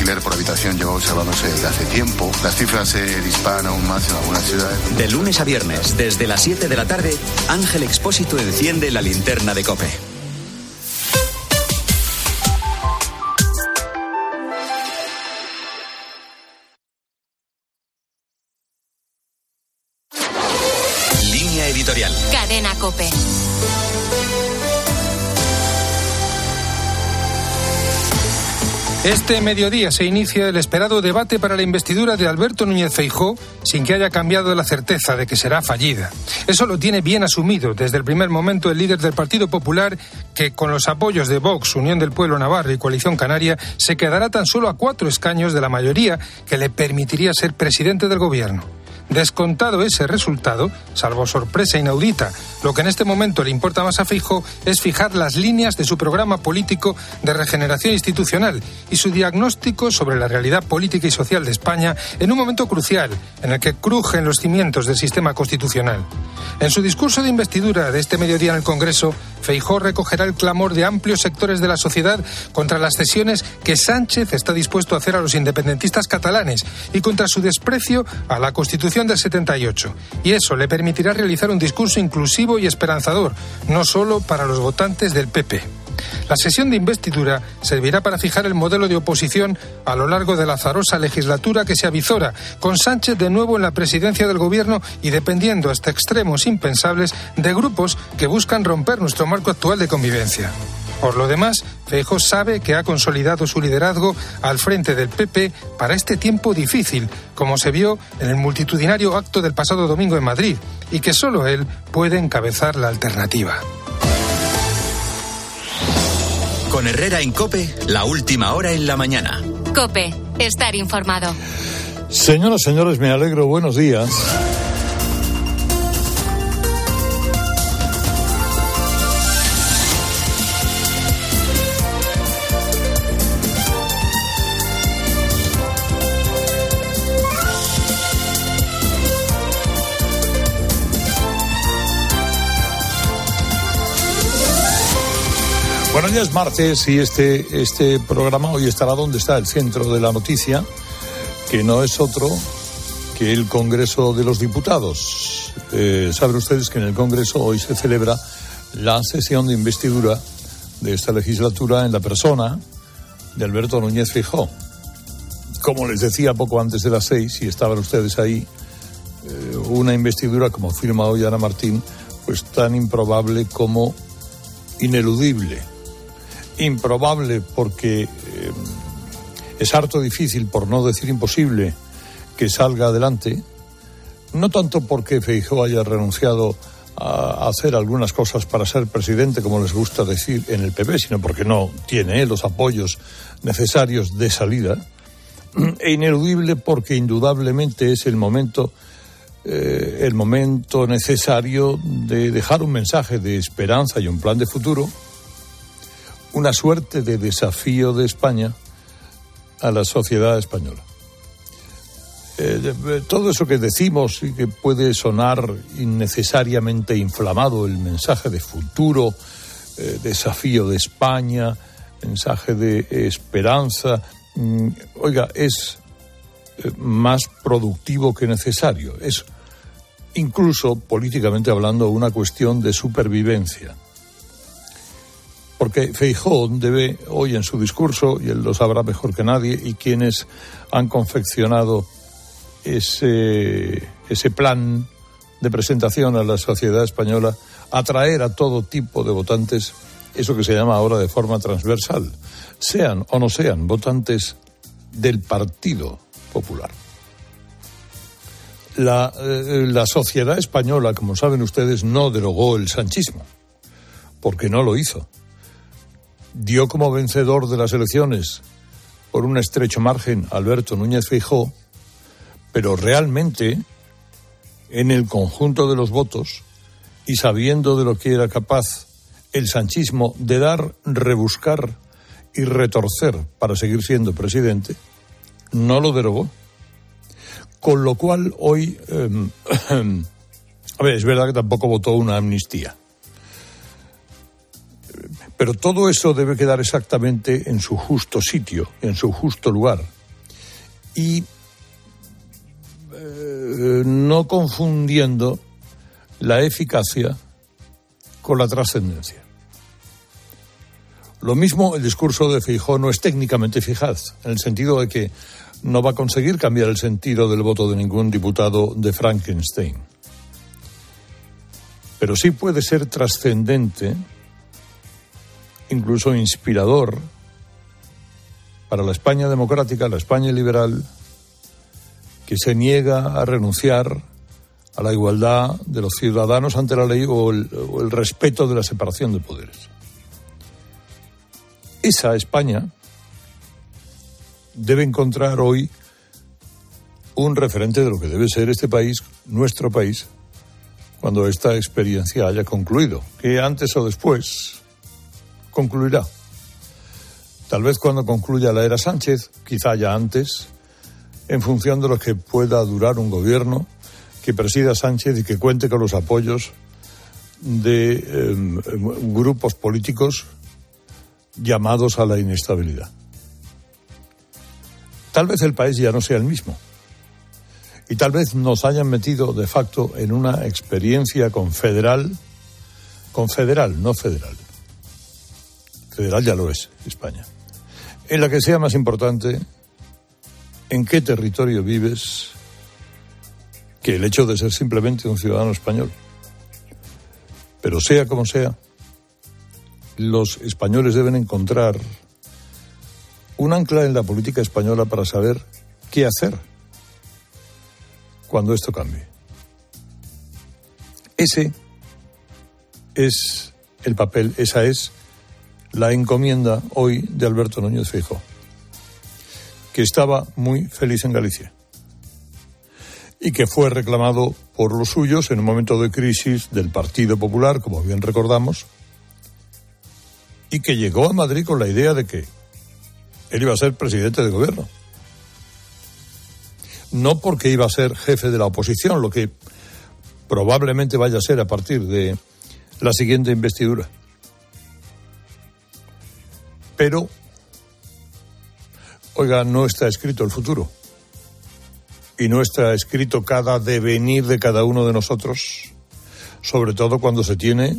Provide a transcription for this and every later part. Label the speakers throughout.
Speaker 1: alquiler por habitación lleva observándose desde hace tiempo. Las cifras se disparan aún más en algunas ciudades.
Speaker 2: De lunes a viernes, desde las 7 de la tarde, Ángel Expósito enciende la linterna de COPE. Línea editorial.
Speaker 3: Cadena COPE.
Speaker 4: Este mediodía se inicia el esperado debate para la investidura de Alberto Núñez Feijóo, sin que haya cambiado la certeza de que será fallida. Eso lo tiene bien asumido desde el primer momento el líder del Partido Popular, que con los apoyos de Vox, Unión del Pueblo Navarro y Coalición Canaria, se quedará tan solo a 4 escaños de la mayoría que le permitiría ser presidente del gobierno. Descontado ese resultado, salvo sorpresa inaudita, lo que en este momento le importa más a Feijóo es fijar las líneas de su programa político de regeneración institucional y su diagnóstico sobre la realidad política y social de España en un momento crucial en el que crujen los cimientos del sistema constitucional. En su discurso de investidura de este mediodía en el Congreso, Feijóo recogerá el clamor de amplios sectores de la sociedad contra las cesiones que Sánchez está dispuesto a hacer a los independentistas catalanes y contra su desprecio a la Constitución del 78. Y eso le permitirá realizar un discurso inclusivo y esperanzador, no solo para los votantes del PP. La sesión de investidura servirá para fijar el modelo de oposición a lo largo de la azarosa legislatura que se avizora, con Sánchez de nuevo en la presidencia del gobierno y dependiendo hasta extremos impensables de grupos que buscan romper nuestro marco actual de convivencia. Por lo demás, Feijóo sabe que ha consolidado su liderazgo al frente del PP para este tiempo difícil, como se vio en el multitudinario acto del pasado domingo en Madrid, y que solo él puede encabezar la alternativa.
Speaker 2: Con Herrera en COPE, la última hora en la mañana.
Speaker 3: COPE, estar informado.
Speaker 5: Señoras, señores, me alegro. Buenos días. Bueno, ya es martes y este programa hoy estará donde está el centro de la noticia, que no es otro que el Congreso de los Diputados. Saben ustedes que en el Congreso hoy se celebra la sesión de investidura de esta legislatura en la persona de Alberto Núñez Feijóo. Como les decía poco antes de las 6, si estaban ustedes ahí, una investidura, como afirma hoy Ana Martín, pues tan improbable como ineludible. Improbable porque es harto difícil, por no decir imposible, que salga adelante, no tanto porque Feijóo haya renunciado a hacer algunas cosas para ser presidente, como les gusta decir en el PP, sino porque no tiene los apoyos necesarios de salida, e ineludible porque indudablemente es el momento necesario de dejar un mensaje de esperanza y un plan de futuro, una suerte de desafío de España a la sociedad española. Todo eso que decimos y que puede sonar innecesariamente inflamado, el mensaje de futuro, desafío de España, mensaje de esperanza, oiga, es más productivo que necesario. Es incluso, políticamente hablando, una cuestión de supervivencia. Porque Feijóo debe hoy en su discurso, y él lo sabrá mejor que nadie, y quienes han confeccionado ese plan de presentación a la sociedad española, atraer a todo tipo de votantes, eso que se llama ahora de forma transversal, sean o no sean votantes del Partido Popular. La sociedad española, como saben ustedes, no derogó el sanchismo, porque no lo hizo. Dio como vencedor de las elecciones por un estrecho margen a Alberto Núñez Feijóo, pero realmente, en el conjunto de los votos, y sabiendo de lo que era capaz el sanchismo de dar, rebuscar y retorcer para seguir siendo presidente, no lo derogó. Con lo cual hoy, es verdad que tampoco votó una amnistía. Pero todo eso debe quedar exactamente en su justo sitio, en su justo lugar. Y no confundiendo la eficacia con la trascendencia. Lo mismo, el discurso de Feijóo no es técnicamente eficaz, en el sentido de que no va a conseguir cambiar el sentido del voto de ningún diputado de Frankenstein. Pero sí puede ser trascendente, incluso inspirador, para la España democrática, la España liberal, que se niega a renunciar a la igualdad de los ciudadanos ante la ley o el respeto de la separación de poderes. Esa España debe encontrar hoy un referente de lo que debe ser este país, nuestro país, cuando esta experiencia haya concluido, que antes o después concluirá. Tal vez cuando concluya la era Sánchez, quizá ya antes, en función de lo que pueda durar un gobierno que presida Sánchez y que cuente con los apoyos de grupos políticos llamados a la inestabilidad. Tal vez el país ya no sea el mismo. Y tal vez nos hayan metido de facto en una experiencia confederal, no federal. Federal ya lo es, España. En la que sea más importante en qué territorio vives que el hecho de ser simplemente un ciudadano español. Pero sea como sea, los españoles deben encontrar un ancla en la política española para saber qué hacer cuando esto cambie. Ese es el papel, esa es la encomienda hoy de Alberto Núñez Feijóo, que estaba muy feliz en Galicia y que fue reclamado por los suyos en un momento de crisis del Partido Popular, como bien recordamos, y que llegó a Madrid con la idea de que él iba a ser presidente de gobierno. No porque iba a ser jefe de la oposición, lo que probablemente vaya a ser a partir de la siguiente investidura. Pero, oiga, no está escrito el futuro. Y no está escrito cada devenir de cada uno de nosotros, sobre todo cuando se tiene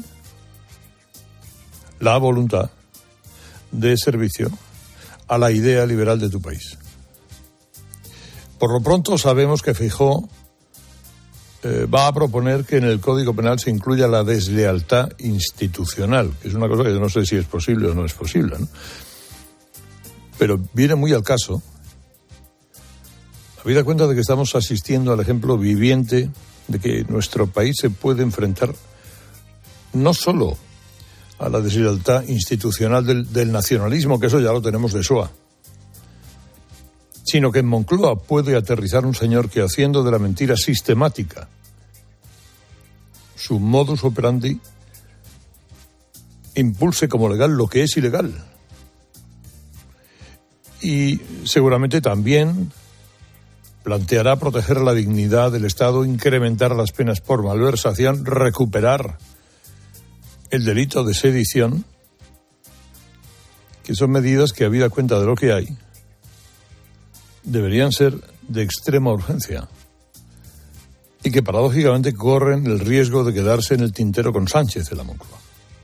Speaker 5: la voluntad de servicio a la idea liberal de tu país. Por lo pronto sabemos que Feijóo va a proponer que en el Código Penal se incluya la deslealtad institucional, que es una cosa que yo no sé si es posible o no es posible, ¿no? Pero viene muy al caso, habida cuenta de que estamos asistiendo al ejemplo viviente de que nuestro país se puede enfrentar no solo a la deslealtad institucional del nacionalismo, que eso ya lo tenemos de SOA, sino que en Moncloa puede aterrizar un señor que, haciendo de la mentira sistemática su modus operandi, impulse como legal lo que es ilegal. Y seguramente también planteará proteger la dignidad del Estado, incrementar las penas por malversación, recuperar el delito de sedición, que son medidas que, habida cuenta de lo que hay, deberían ser de extrema urgencia y que paradójicamente corren el riesgo de quedarse en el tintero con Sánchez en la Moncloa.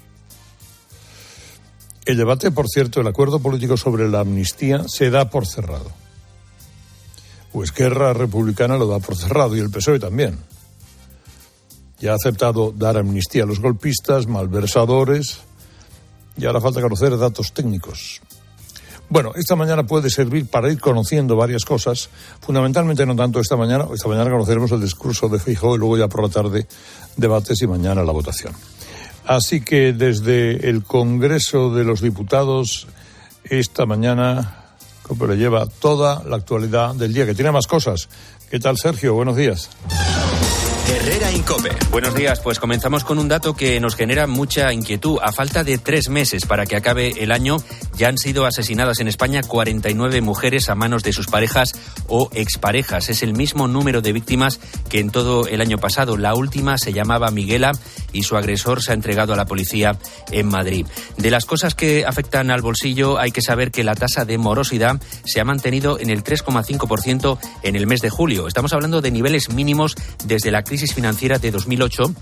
Speaker 5: El debate, por cierto, el acuerdo político sobre la amnistía se da por cerrado. O Esquerra Republicana lo da por cerrado y el PSOE también. Ya ha aceptado dar amnistía a los golpistas, malversadores, y ahora falta conocer datos técnicos. Bueno, esta mañana puede servir para ir conociendo varias cosas, fundamentalmente no tanto esta mañana conoceremos el discurso de Feijóo y luego ya por la tarde debates y mañana la votación. Así que desde el Congreso de los Diputados, esta mañana, como le lleva toda la actualidad del día, que tiene más cosas. ¿Qué tal, Sergio? Buenos días.
Speaker 2: Herrera Incope.
Speaker 6: Buenos días, pues comenzamos con un dato que nos genera mucha inquietud. A falta de 3 meses para que acabe el año, Ya han sido asesinadas en España 49 mujeres a manos de sus parejas o exparejas. Es el mismo número de víctimas que en todo el año pasado. La última se llamaba Miguela y su agresor se ha entregado a la policía en Madrid. De las cosas que afectan al bolsillo, hay que saber que la tasa de morosidad se ha mantenido en el 3,5% en el mes de julio. Estamos hablando de niveles mínimos desde la crisis financiera de 2008,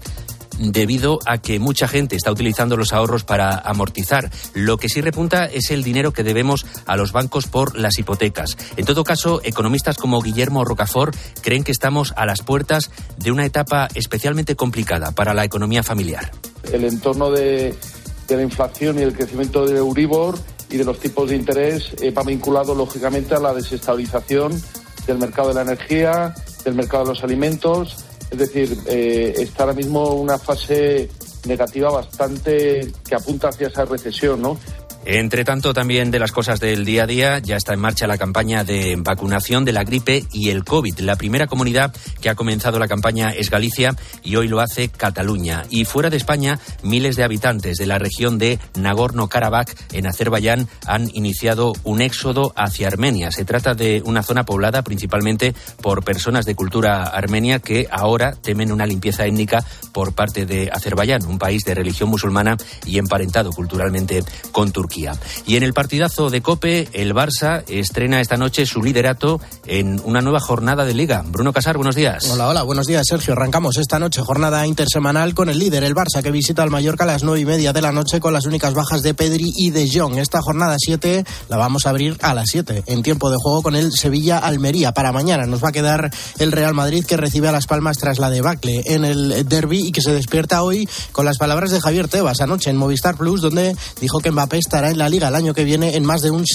Speaker 6: debido a que mucha gente está utilizando los ahorros para amortizar. Lo que sí repunta es el dinero que debemos a los bancos por las hipotecas. En todo caso, economistas como Guillermo Rocafort creen que estamos a las puertas de una etapa especialmente complicada para la economía familiar.
Speaker 7: El entorno de la inflación y el crecimiento del Euribor y de los tipos de interés va vinculado lógicamente a la desestabilización del mercado de la energía, del mercado de los alimentos. Es decir, está ahora mismo una fase negativa bastante que apunta hacia esa recesión, ¿no?
Speaker 6: Entre tanto, también de las cosas del día a día, ya está en marcha la campaña de vacunación de la gripe y el COVID. La primera comunidad que ha comenzado la campaña es Galicia y hoy lo hace Cataluña. Y fuera de España, miles de habitantes de la región de Nagorno-Karabaj, en Azerbaiyán, han iniciado un éxodo hacia Armenia. Se trata de una zona poblada principalmente por personas de cultura armenia que ahora temen una limpieza étnica por parte de Azerbaiyán, un país de religión musulmana y emparentado culturalmente con Turquía. Y en el partidazo de COPE, el Barça estrena esta noche su liderato en una nueva jornada de Liga. Bruno Casar, buenos días.
Speaker 8: Hola, buenos días, Sergio. Arrancamos esta noche jornada intersemanal con el líder, el Barça, que visita al Mallorca a las 9:30 de la noche con las únicas bajas de Pedri y de Jong. Esta jornada 7 la vamos a abrir a las 7 en tiempo de juego con el Sevilla-Almería. Para mañana nos va a quedar el Real Madrid, que recibe a Las Palmas tras la debacle en el derbi y que se despierta hoy con las palabras de Javier Tebas anoche en Movistar Plus, donde dijo que Mbappé estará en la Liga el año que viene en más de un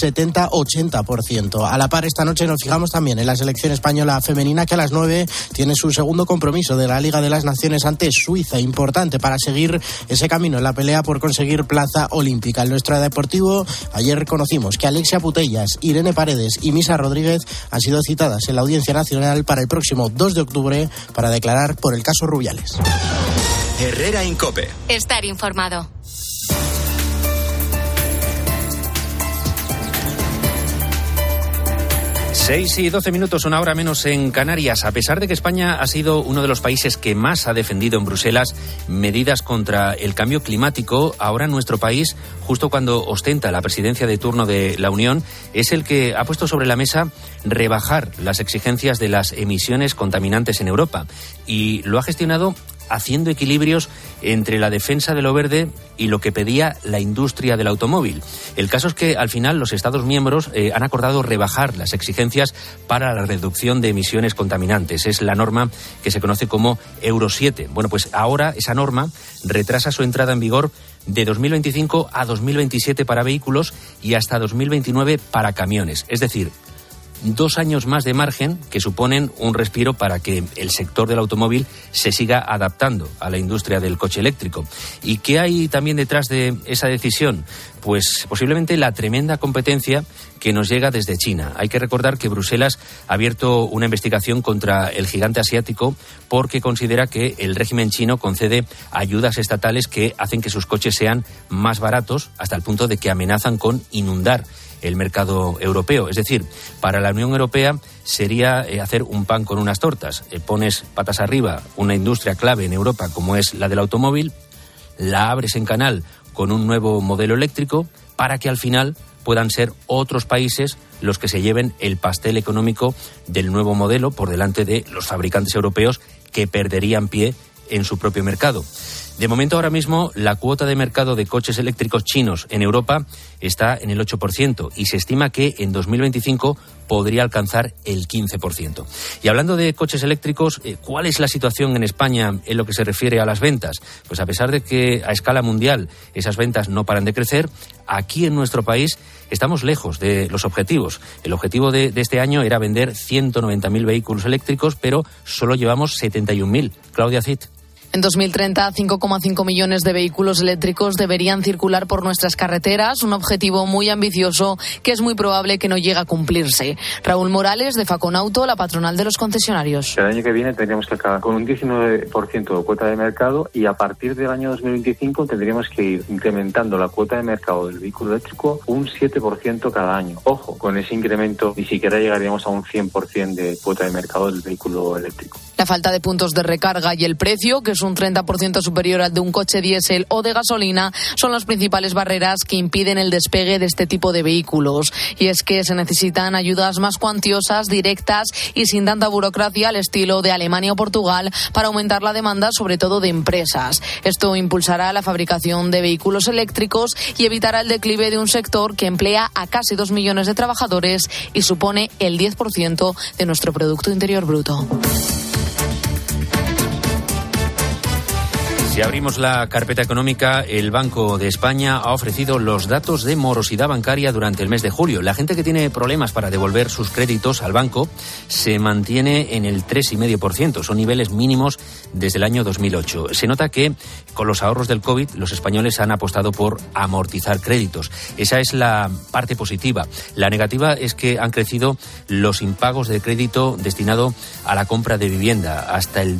Speaker 8: 70-80%. A la par, esta noche nos fijamos también en la selección española femenina, que a las 9 tiene su segundo compromiso de la Liga de las Naciones ante Suiza, importante para seguir ese camino en la pelea por conseguir plaza olímpica. En nuestro deportivo, ayer conocimos que Alexia Putellas, Irene Paredes y Misa Rodríguez han sido citadas en la Audiencia Nacional para el próximo 2 de octubre para declarar por el caso Rubiales.
Speaker 2: Herrera en COPE.
Speaker 3: Estar informado.
Speaker 6: 6:12, una hora menos en Canarias. A pesar de que España ha sido uno de los países que más ha defendido en Bruselas medidas contra el cambio climático, ahora nuestro país, justo cuando ostenta la presidencia de turno de la Unión, es el que ha puesto sobre la mesa rebajar las exigencias de las emisiones contaminantes en Europa. Y lo ha gestionado haciendo equilibrios entre la defensa de lo verde y lo que pedía la industria del automóvil. El caso es que al final los Estados miembros han acordado rebajar las exigencias para la reducción de emisiones contaminantes. Es la norma que se conoce como Euro 7. Bueno, pues ahora esa norma retrasa su entrada en vigor de 2025 a 2027 para vehículos y hasta 2029 para camiones. Es decir, 2 años más de margen que suponen un respiro para que el sector del automóvil se siga adaptando a la industria del coche eléctrico. ¿Y qué hay también detrás de esa decisión? Pues posiblemente la tremenda competencia que nos llega desde China. Hay que recordar que Bruselas ha abierto una investigación contra el gigante asiático porque considera que el régimen chino concede ayudas estatales que hacen que sus coches sean más baratos, hasta el punto de que amenazan con inundar el mercado europeo. Es decir, para la Unión Europea sería hacer un pan con unas tortas. Pones patas arriba una industria clave en Europa como es la del automóvil, la abres en canal con un nuevo modelo eléctrico para que al final puedan ser otros países los que se lleven el pastel económico del nuevo modelo por delante de los fabricantes europeos que perderían pie en su propio mercado. De momento, ahora mismo, la cuota de mercado de coches eléctricos chinos en Europa está en el 8% y se estima que en 2025 podría alcanzar el 15%. Y hablando de coches eléctricos, ¿cuál es la situación en España en lo que se refiere a las ventas? Pues a pesar de que a escala mundial esas ventas no paran de crecer, aquí en nuestro país estamos lejos de los objetivos. El objetivo de este año era vender 190.000 vehículos eléctricos, pero solo llevamos 71.000. Claudia Cid.
Speaker 9: En 2030, 5,5 millones de vehículos eléctricos deberían circular por nuestras carreteras, un objetivo muy ambicioso que es muy probable que no llegue a cumplirse. Raúl Morales, de Faconauto, la patronal de los concesionarios.
Speaker 10: El año que viene tendríamos que acabar con un 19% de cuota de mercado y a partir del año 2025 tendríamos que ir incrementando la cuota de mercado del vehículo eléctrico un 7% cada año. Ojo, con ese incremento ni siquiera llegaríamos a un 100% de cuota de mercado del vehículo eléctrico.
Speaker 9: La falta de puntos de recarga y el precio, que es un 30% superior al de un coche diésel o de gasolina, son las principales barreras que impiden el despegue de este tipo de vehículos. Y es que se necesitan ayudas más cuantiosas, directas y sin tanta burocracia al estilo de Alemania o Portugal para aumentar la demanda, sobre todo de empresas. Esto impulsará la fabricación de vehículos eléctricos y evitará el declive de un sector que emplea a casi 2 millones de trabajadores y supone el 10% de nuestro Producto Interior Bruto.
Speaker 6: Si abrimos la carpeta económica, el Banco de España ha ofrecido los datos de morosidad bancaria durante el mes de julio. La gente que tiene problemas para devolver sus créditos al banco se mantiene en el 3,5%. Son niveles mínimos desde el año 2008. Se nota que con los ahorros del COVID los españoles han apostado por amortizar créditos. Esa es la parte positiva. La negativa es que han crecido los impagos de crédito destinado a la compra de vivienda hasta el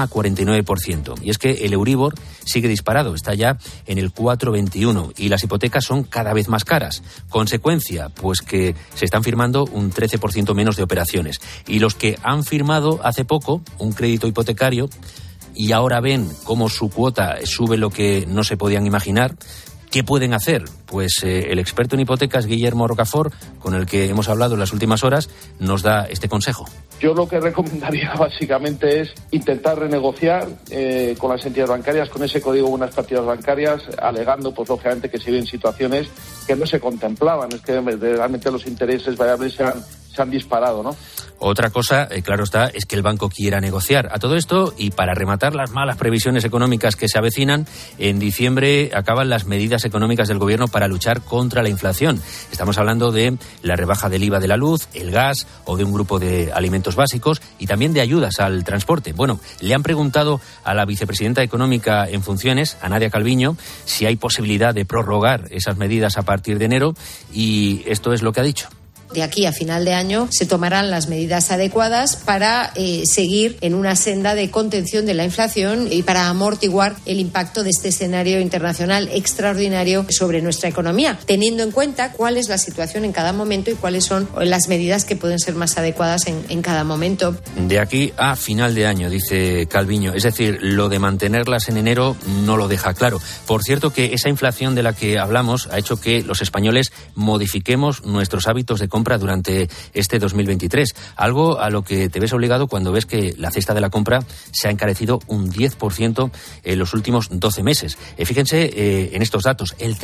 Speaker 6: 2,49%. Y es que el Euribor sigue disparado, está ya en el 4,21 y las hipotecas son cada vez más caras. Consecuencia, pues que se están firmando un 13% menos de operaciones. Y los que han firmado hace poco un crédito hipotecario y ahora ven cómo su cuota sube lo que no se podían imaginar, ¿qué pueden hacer? Pues el experto en hipotecas, Guillermo Rocafort, con el que hemos hablado en las últimas horas, nos da este consejo.
Speaker 7: Yo lo que recomendaría básicamente es intentar renegociar con las entidades bancarias, con ese código de buenas prácticas bancarias, alegando, pues lógicamente, que se viven situaciones que no se contemplaban. Es que realmente los intereses variables se han disparado, ¿no?
Speaker 6: Otra cosa, claro está, es que el banco quiera negociar. A todo esto, y para rematar las malas previsiones económicas que se avecinan, en diciembre acaban las medidas económicas del gobierno para luchar contra la inflación. Estamos hablando de la rebaja del IVA de la luz, el gas o de un grupo de alimentos básicos y también de ayudas al transporte. Bueno, le han preguntado a la vicepresidenta económica en funciones, a Nadia Calviño, si hay posibilidad de prorrogar esas medidas a partir de enero y esto es lo que ha dicho.
Speaker 11: De aquí a final de año se tomarán las medidas adecuadas para seguir en una senda de contención de la inflación y para amortiguar el impacto de este escenario internacional extraordinario sobre nuestra economía, teniendo en cuenta cuál es la situación en cada momento y cuáles son las medidas que pueden ser más adecuadas en cada momento.
Speaker 6: De aquí a final de año, dice Calviño. Es decir, lo de mantenerlas en enero no lo deja claro. Por cierto que esa inflación de la que hablamos ha hecho que los españoles modifiquemos nuestros hábitos de compra durante este 2023, algo a lo que te ves obligado cuando ves que la cesta de la compra se ha encarecido un 10% en los últimos 12 meses. Fíjense en estos datos, el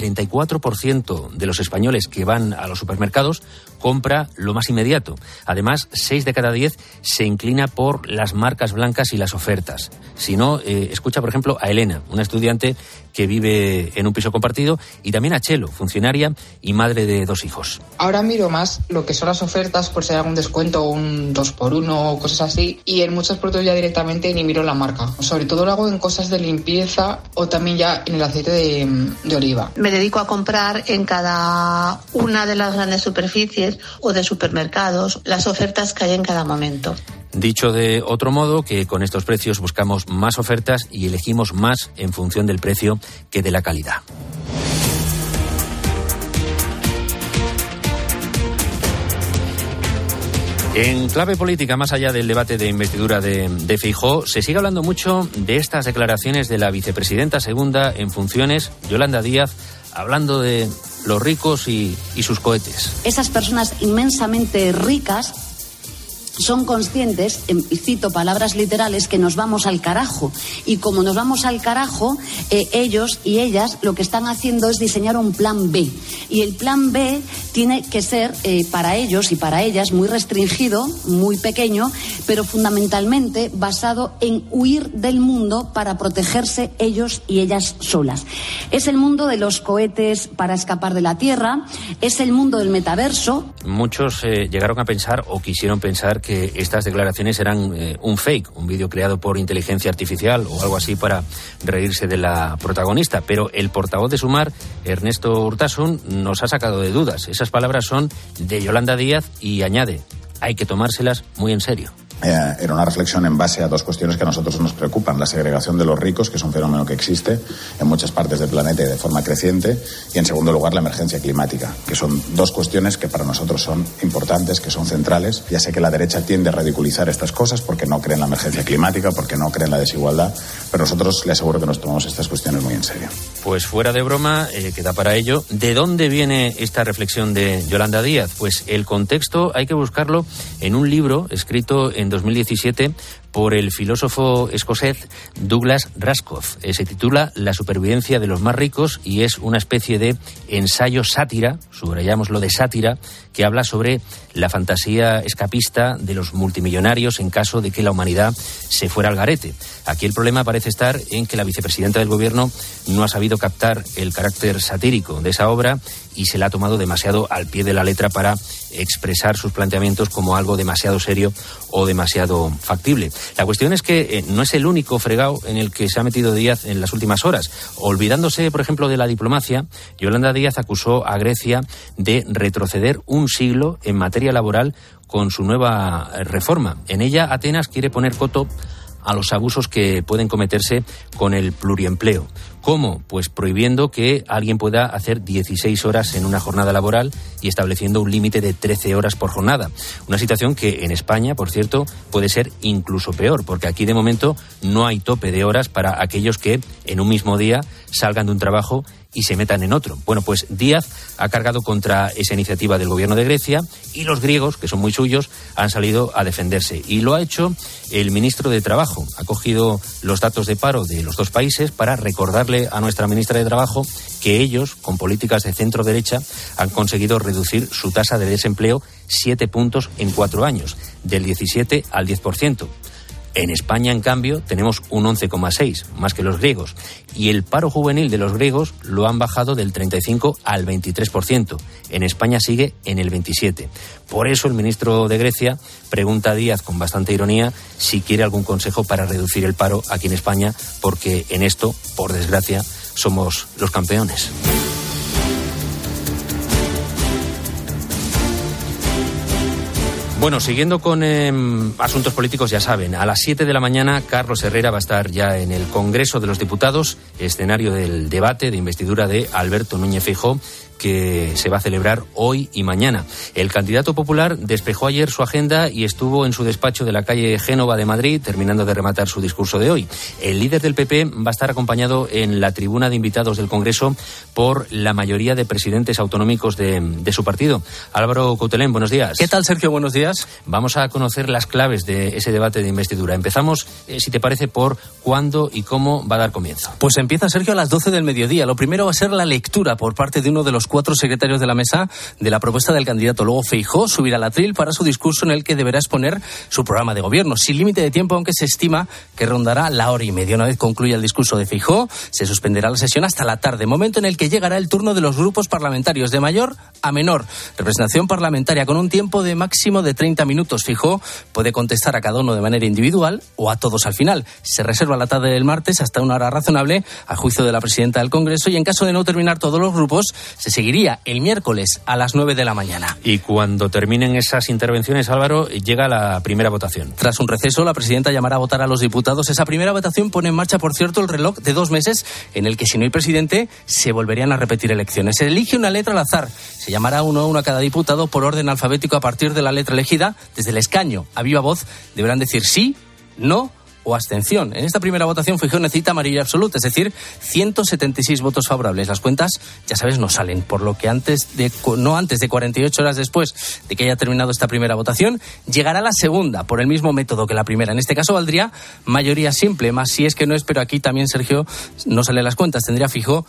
Speaker 6: 34% de los españoles que van a los supermercados compra lo más inmediato. Además, 6 de cada 10 se inclina por las marcas blancas y las ofertas. Si no, escucha por ejemplo a Elena, una estudiante que vive en un piso compartido, y también a Chelo, funcionaria y madre de 2 hijos.
Speaker 12: Ahora miro más lo que son las ofertas, por si hay algún descuento, un 2x1 o cosas así, y en muchos productos ya directamente ni miro la marca. Sobre todo lo hago en cosas de limpieza o también ya en el aceite de oliva.
Speaker 13: Me dedico a comprar en cada una de las grandes superficies o de supermercados las ofertas que hay en cada momento.
Speaker 6: Dicho de otro modo, que con estos precios buscamos más ofertas y elegimos más en función del precio que de la calidad. En clave política, más allá del debate de investidura de Feijóo, se sigue hablando mucho de estas declaraciones de la vicepresidenta segunda en funciones, Yolanda Díaz, hablando de los ricos y sus cohetes.
Speaker 14: Esas personas inmensamente ricas son conscientes, y cito palabras literales, que nos vamos al carajo. Y como nos vamos al carajo, ellos y ellas lo que están haciendo es diseñar un plan B. Y el plan B tiene que ser, para ellos y para ellas, muy restringido, muy pequeño, pero fundamentalmente basado en huir del mundo para protegerse ellos y ellas solas. Es el mundo de los cohetes para escapar de la Tierra, es el mundo del metaverso.
Speaker 6: Muchos llegaron a pensar o quisieron pensar que estas declaraciones eran un fake, un vídeo creado por inteligencia artificial o algo así para reírse de la protagonista. Pero el portavoz de Sumar, Ernesto Urtasun, nos ha sacado de dudas. Esas palabras son de Yolanda Díaz y añade: hay que tomárselas muy en serio.
Speaker 15: Era una reflexión en base a dos cuestiones que a nosotros nos preocupan: la segregación de los ricos, que es un fenómeno que existe en muchas partes del planeta y de forma creciente, y en segundo lugar la emergencia climática, que son dos cuestiones que para nosotros son importantes, que son centrales. Ya sé que la derecha tiende a ridiculizar estas cosas porque no cree en la emergencia climática, porque no cree en la desigualdad, pero nosotros le aseguro que nos tomamos estas cuestiones muy en serio.
Speaker 6: Pues fuera de broma, queda para ello. ¿De dónde viene esta reflexión de Yolanda Díaz? Pues el contexto hay que buscarlo en un libro escrito en 2017 por el filósofo escocés Douglas Rushkoff. Se titula La supervivencia de los más ricos y es una especie de ensayo sátira, subrayamos lo de sátira, que habla sobre la fantasía escapista de los multimillonarios en caso de que la humanidad se fuera al garete. Aquí el problema parece estar en que la vicepresidenta del gobierno no ha sabido captar el carácter satírico de esa obra y se la ha tomado demasiado al pie de la letra para expresar sus planteamientos como algo demasiado serio o demasiado factible. La cuestión es que no es el único fregado en el que se ha metido Díaz en las últimas horas. Olvidándose, por ejemplo, de la diplomacia, Yolanda Díaz acusó a Grecia de retroceder un siglo en materia laboral con su nueva reforma. En ella, Atenas quiere poner coto a los abusos que pueden cometerse con el pluriempleo. ¿Cómo? Pues prohibiendo que alguien pueda hacer 16 horas en una jornada laboral y estableciendo un límite de 13 horas por jornada. Una situación que en España, por cierto, puede ser incluso peor, porque aquí de momento no hay tope de horas para aquellos que en un mismo día salgan de un trabajo y se metan en otro. Bueno, pues Díaz ha cargado contra esa iniciativa del gobierno de Grecia y los griegos, que son muy suyos, han salido a defenderse. Y lo ha hecho el ministro de Trabajo. Ha cogido los datos de paro de los dos países para recordarle a nuestra ministra de Trabajo que ellos, con políticas de centro-derecha, han conseguido reducir su tasa de desempleo 7 puntos en 4 años, del 17 al 10%. En España, en cambio, tenemos un 11,6, más que los griegos. Y el paro juvenil de los griegos lo han bajado del 35 al 23%. En España sigue en el 27%. Por eso el ministro de Grecia pregunta a Díaz con bastante ironía si quiere algún consejo para reducir el paro aquí en España, porque en esto, por desgracia, somos los campeones. Bueno, siguiendo con asuntos políticos, ya saben, a las 7 de la mañana Carlos Herrera va a estar ya en el Congreso de los Diputados, escenario del debate de investidura de Alberto Núñez Feijóo, que se va a celebrar hoy y mañana. El candidato popular despejó ayer su agenda y estuvo en su despacho de la calle Génova de Madrid, terminando de rematar su discurso de hoy. El líder del PP va a estar acompañado en la tribuna de invitados del Congreso por la mayoría de presidentes autonómicos de su partido. Álvaro Coutelén, buenos días.
Speaker 16: ¿Qué tal, Sergio? Buenos días.
Speaker 6: Vamos a conocer las claves de ese debate de investidura. Empezamos, si te parece, por cuándo y cómo va a dar comienzo.
Speaker 16: Pues empieza, Sergio, a las 12 del mediodía. Lo primero va a ser la lectura por parte de uno de los 4 secretarios de la mesa de la propuesta del candidato. Luego Feijóo subirá al atril para su discurso en el que deberá exponer su programa de gobierno, sin límite de tiempo, aunque se estima que rondará la hora y media. Una vez concluya el discurso de Feijóo, se suspenderá la sesión hasta la tarde, momento en el que llegará el turno de los grupos parlamentarios, de mayor a menor. Representación parlamentaria con un tiempo de máximo de 30 minutos. Feijóo puede contestar a cada uno de manera individual o a todos al final. Se reserva la tarde del martes hasta una hora razonable, a juicio de la presidenta del Congreso, y en caso de no terminar todos los grupos, se seguiría el miércoles a las 9 de la mañana.
Speaker 6: Y cuando terminen esas intervenciones, Álvaro, llega la primera votación.
Speaker 16: Tras un receso, la presidenta llamará a votar a los diputados. Esa primera votación pone en marcha, por cierto, el reloj de 2 meses en el que, si no hay presidente, se volverían a repetir elecciones. Se elige una letra al azar. Se llamará uno a uno a cada diputado por orden alfabético a partir de la letra elegida. Desde el escaño, a viva voz, deberán decir sí, no o abstención. En esta primera votación Feijóo necesita mayoría absoluta, es decir, 176 votos favorables. Las cuentas, ya sabes, no salen, por lo que no antes de 48 horas después de que haya terminado esta primera votación, llegará la segunda, por el mismo método que la primera. En este caso valdría mayoría simple, más si es que no es, pero aquí también, Sergio, no salen las cuentas. Tendría Feijóo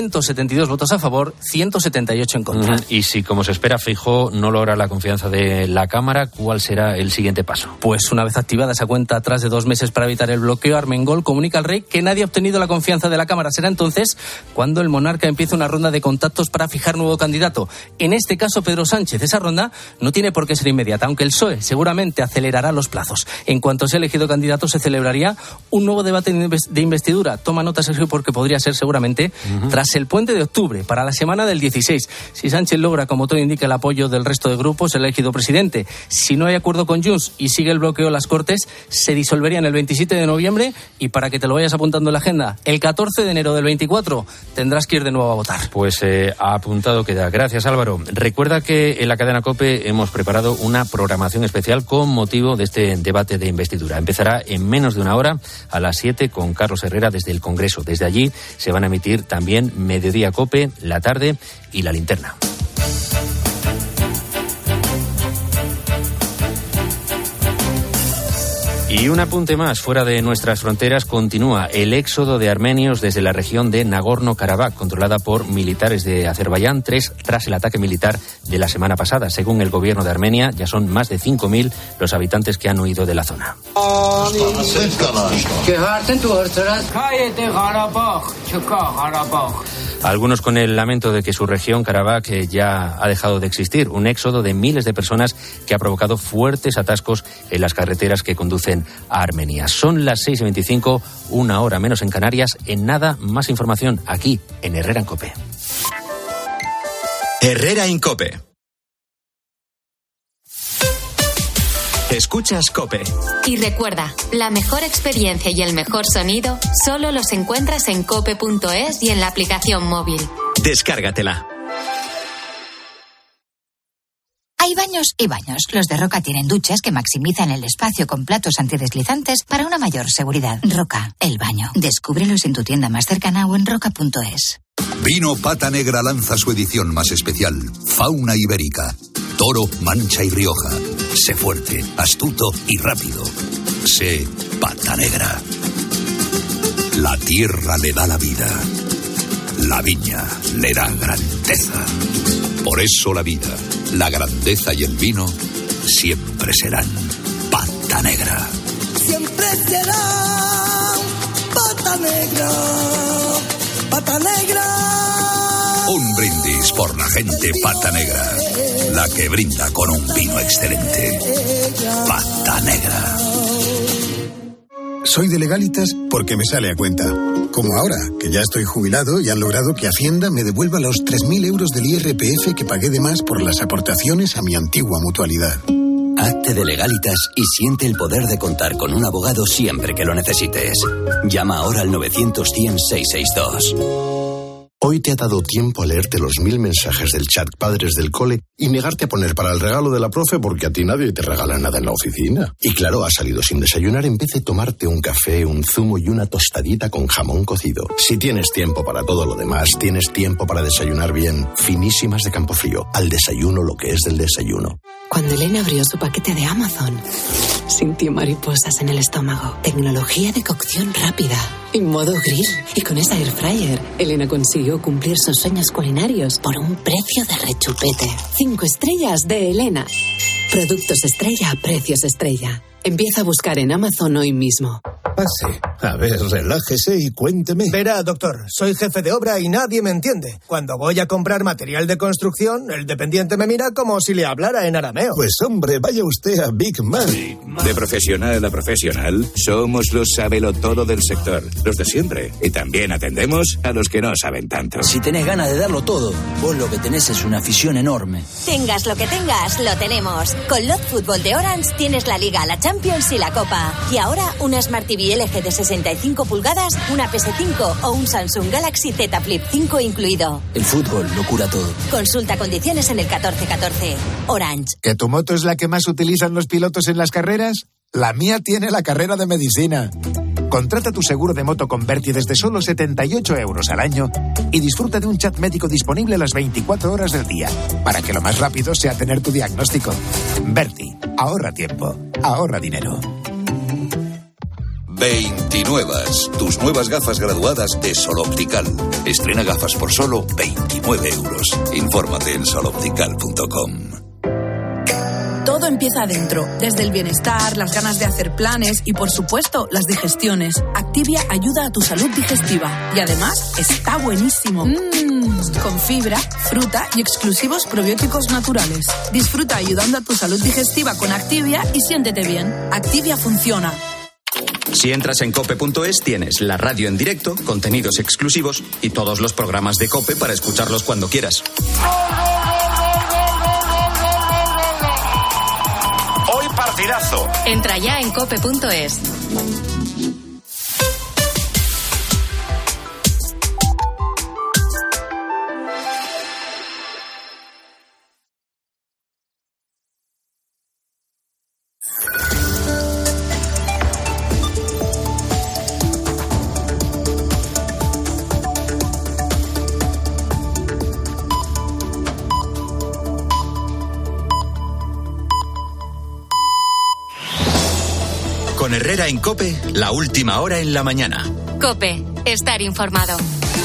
Speaker 16: 172 votos a favor, 178 en contra.
Speaker 6: Y si, como se espera, Feijóo no logra la confianza de la Cámara, ¿cuál será el siguiente paso?
Speaker 16: Pues una vez activada esa cuenta atrás de 2 meses para para evitar el bloqueo, Armengol comunica al rey que nadie ha obtenido la confianza de la Cámara. Será entonces cuando el monarca empiece una ronda de contactos para fijar nuevo candidato. En este caso, Pedro Sánchez. Esa ronda no tiene por qué ser inmediata, aunque el PSOE seguramente acelerará los plazos. En cuanto sea elegido candidato, se celebraría un nuevo debate de investidura. Toma nota, Sergio, porque podría ser seguramente tras el puente de octubre, para la semana del 16. Si Sánchez logra, como todo indica, el apoyo del resto de grupos, el elegido presidente. Si no hay acuerdo con Junts y sigue el bloqueo de las Cortes, se disolverían el 27 de noviembre y, para que te lo vayas apuntando en la agenda, el 14 de enero del 24 tendrás que ir de nuevo a votar.
Speaker 6: Pues apuntado queda. Gracias, Álvaro. Recuerda que en la cadena COPE hemos preparado una programación especial con motivo de este debate de investidura. Empezará en menos de una hora, a las 7, con Carlos Herrera desde el Congreso. Desde allí se van a emitir también Mediodía COPE, La Tarde y La Linterna. Y un apunte más, fuera de nuestras fronteras continúa el éxodo de armenios desde la región de Nagorno-Karabaj, controlada por militares de Azerbaiyán, tras el ataque militar de la semana pasada. Según el gobierno de Armenia, ya son más de 5.000 los habitantes que han huido de la zona. Algunos con el lamento de que su región, Karabaj, ya ha dejado de existir. Un éxodo de miles de personas que ha provocado fuertes atascos en las carreteras que conducen a Armenia. Son las 6:25, una hora menos en Canarias. En nada, más información aquí en Herrera en COPE.
Speaker 2: Herrera en COPE. Escuchas COPE.
Speaker 3: Y recuerda, la mejor experiencia y el mejor sonido solo los encuentras en cope.es y en la aplicación móvil.
Speaker 2: Descárgatela.
Speaker 17: Hay baños y baños. Los de Roca tienen duchas que maximizan el espacio con platos antideslizantes para una mayor seguridad. Roca, el baño. Descúbrelos en tu tienda más cercana o en roca.es.
Speaker 18: Vino Pata Negra lanza su edición más especial, Fauna Ibérica. Toro, Mancha y Rioja. Sé fuerte, astuto y rápido. Sé Pata Negra. La tierra le da la vida. La viña le da grandeza. Por eso la vida, la grandeza y el vino siempre serán Pata Negra.
Speaker 19: Siempre serán Pata Negra. Pata Negra.
Speaker 18: Un brindis por la gente Pata Negra, la que brinda con un vino excelente. Pata Negra.
Speaker 20: Soy de Legalitas porque me sale a cuenta. Como ahora, que ya estoy jubilado y han logrado que Hacienda me devuelva los 3.000 euros del IRPF que pagué de más por las aportaciones a mi antigua mutualidad.
Speaker 21: Hazte de Legalitas y siente el poder de contar con un abogado siempre que lo necesites. Llama ahora al 900-100-662.
Speaker 22: Hoy te ha dado tiempo a leerte los 1000 mensajes del chat Padres del Cole y negarte a poner para el regalo de la profe porque a ti nadie te regala nada en la oficina. Y claro, has salido sin desayunar en vez de tomarte un café, un zumo y una tostadita con jamón cocido. Si tienes tiempo para todo lo demás, tienes tiempo para desayunar bien. Finísimas de Campofrío. Al desayuno lo que es del desayuno.
Speaker 23: Cuando Elena abrió su paquete de Amazon, sintió mariposas en el estómago. Tecnología de cocción rápida y modo grill. Y con esa air fryer, Elena consiguió cumplir sus sueños culinarios por un precio de rechupete. 5 estrellas de Elena. Productos estrella a precios estrella. Empieza a buscar en Amazon hoy mismo.
Speaker 24: Pase. A ver, relájese y cuénteme.
Speaker 25: Verá, doctor, soy jefe de obra y nadie me entiende. Cuando voy a comprar material de construcción, el dependiente me mira como si le hablara en arameo.
Speaker 24: Pues hombre, vaya usted a Big Man.
Speaker 26: De profesional a profesional, somos los sabelotodo del sector, los de siempre. Y también atendemos a los que no saben tanto.
Speaker 27: Si tenés ganas de darlo todo, vos lo que tenés es una afición enorme.
Speaker 28: Tengas lo que tengas, lo tenemos. Con Lot Fútbol de Orange tienes la Liga, la Champions y la Copa. Y ahora una Smart TV LG de 65 pulgadas, una PS5 o un Samsung Galaxy Z Flip 5 incluido.
Speaker 27: El fútbol lo cura todo.
Speaker 28: Consulta condiciones en el 1414. Orange.
Speaker 29: ¿Que tu moto es la que más utilizan los pilotos en las carreras? La mía tiene la carrera de medicina. Contrata tu seguro de moto con Berti desde solo 78 euros al año y disfruta de un chat médico disponible las 24 horas del día, para que lo más rápido sea tener tu diagnóstico. Berti, ahorra tiempo, ahorra dinero.
Speaker 18: 29. Tus nuevas gafas graduadas de Sol Optical. Estrena gafas por solo 29 euros. Infórmate en soloptical.com.
Speaker 30: Todo en
Speaker 1: empieza adentro, desde el bienestar, las ganas de hacer planes y, por supuesto, las digestiones. Activia ayuda a tu salud digestiva y además está buenísimo. Con fibra, fruta y exclusivos probióticos naturales. Disfruta ayudando a tu salud digestiva con Activia y siéntete bien. Activia funciona.
Speaker 2: Si entras en cope.es tienes la radio en directo, contenidos exclusivos y todos los programas de COPE para escucharlos cuando quieras.
Speaker 4: Hoy partidazo.
Speaker 3: Entra ya en cope.es.
Speaker 2: Con Herrera en COPE, la última hora en la mañana.
Speaker 3: COPE, estar informado.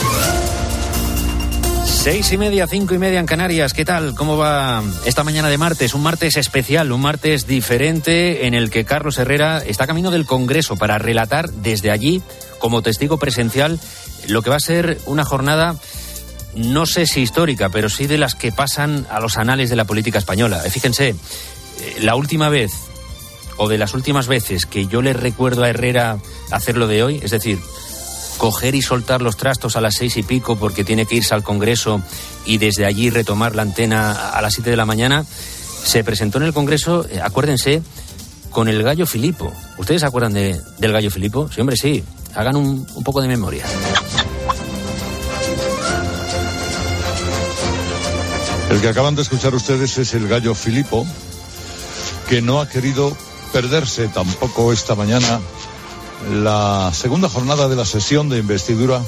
Speaker 6: 6:30, 5:30 en Canarias. ¿Qué tal? ¿Cómo va esta mañana de martes? Un martes especial, un martes diferente en el que Carlos Herrera está camino del Congreso para relatar desde allí, como testigo presencial, lo que va a ser una jornada, no sé si histórica, pero sí de las que pasan a los anales de la política española. Fíjense, la última vez, o de las últimas veces que yo le recuerdo a Herrera hacer lo de hoy, es decir, coger y soltar los trastos a las 6:00 porque tiene que irse al Congreso y desde allí retomar la antena a las 7 de la mañana, se presentó en el Congreso, acuérdense, con el Gallo Filipo. ¿Ustedes se acuerdan del Gallo Filipo? Sí, hombre, sí. Hagan un poco de memoria.
Speaker 5: El que acaban de escuchar ustedes es el Gallo Filipo, que no ha querido perderse tampoco esta mañana la segunda jornada de la sesión de investidura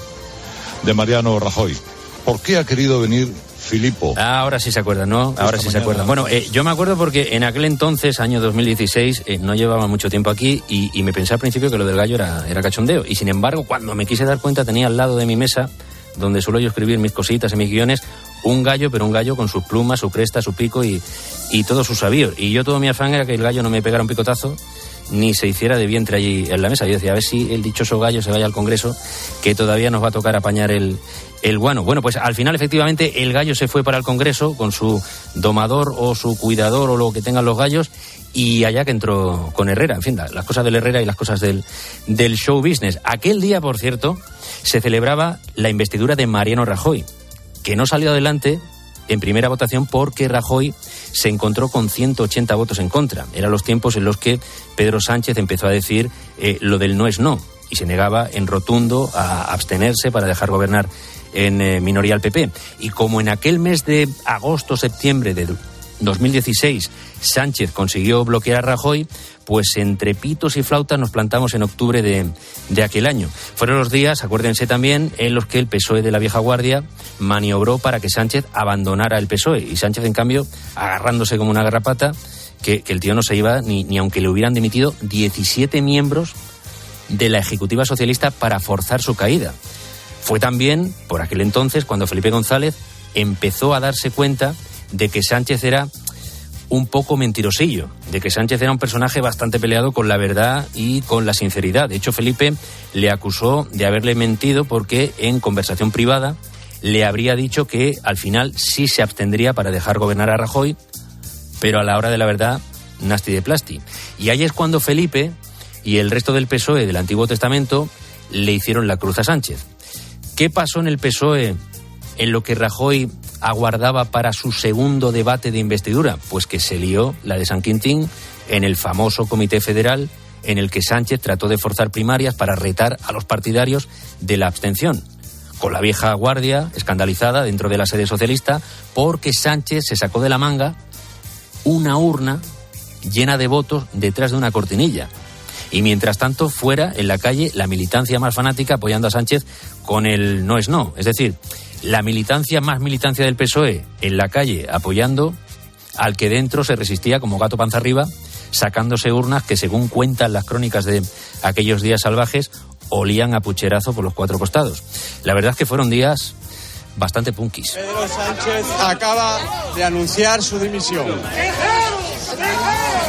Speaker 5: de Mariano Rajoy. ¿Por qué ha querido venir Filipo?
Speaker 6: Ahora sí se acuerdan, ¿no? Ahora sí se acuerdan. Bueno, yo me acuerdo porque en aquel entonces, año 2016, no llevaba mucho tiempo aquí y me pensé al principio que lo del gallo era cachondeo. Y sin embargo, cuando me quise dar cuenta, tenía al lado de mi mesa, donde suelo yo escribir mis cositas y mis guiones, un gallo, pero un gallo con sus plumas, su cresta, su pico y todos sus avíos. Y yo todo mi afán era que el gallo no me pegara un picotazo ni se hiciera de vientre allí en la mesa. Yo decía, a ver si el dichoso gallo se vaya al Congreso, que todavía nos va a tocar apañar el guano. Bueno, pues al final, efectivamente, el gallo se fue para el Congreso con su domador o su cuidador o lo que tengan los gallos, y allá que entró con Herrera. En fin, las cosas del Herrera y las cosas del show business. Aquel día, por cierto, se celebraba la investidura de Mariano Rajoy, que no salió adelante en primera votación porque Rajoy se encontró con 180 votos en contra. Eran los tiempos en los que Pedro Sánchez empezó a decir lo del no es no, y se negaba en rotundo a abstenerse para dejar gobernar en minoría al PP. Y como en aquel mes de agosto-septiembre de 2016 Sánchez consiguió bloquear a Rajoy, pues entre pitos y flautas nos plantamos en octubre de aquel año. Fueron los días, acuérdense también, en los que el PSOE de la vieja guardia maniobró para que Sánchez abandonara el PSOE. Y Sánchez, en cambio, agarrándose como una garrapata, que el tío no se iba ni aunque le hubieran dimitido 17 miembros de la Ejecutiva Socialista para forzar su caída. Fue también, por aquel entonces, cuando Felipe González empezó a darse cuenta de que Sánchez era un poco mentirosillo, de que Sánchez era un personaje bastante peleado con la verdad y con la sinceridad. De hecho, Felipe le acusó de haberle mentido porque en conversación privada le habría dicho que al final sí se abstendría para dejar gobernar a Rajoy, pero a la hora de la verdad, nasti de plasti. Y ahí es cuando Felipe y el resto del PSOE del Antiguo Testamento le hicieron la cruz a Sánchez. ¿Qué pasó en el PSOE en lo que Rajoy aguardaba para su segundo debate de investidura? Pues que se lió la de San Quintín en el famoso Comité Federal, en el que Sánchez trató de forzar primarias para retar a los partidarios de la abstención, con la vieja guardia escandalizada dentro de la sede socialista porque Sánchez se sacó de la manga una urna llena de votos detrás de una cortinilla. Y mientras tanto, fuera, en la calle, la militancia más fanática apoyando a Sánchez con el no es no. Es decir, la militancia más militancia del PSOE en la calle apoyando al que dentro se resistía como gato panza arriba, sacándose urnas que, según cuentan las crónicas de aquellos días salvajes, olían a pucherazo por los cuatro costados. La verdad es que fueron días bastante punkis.
Speaker 7: Pedro Sánchez acaba de anunciar su dimisión.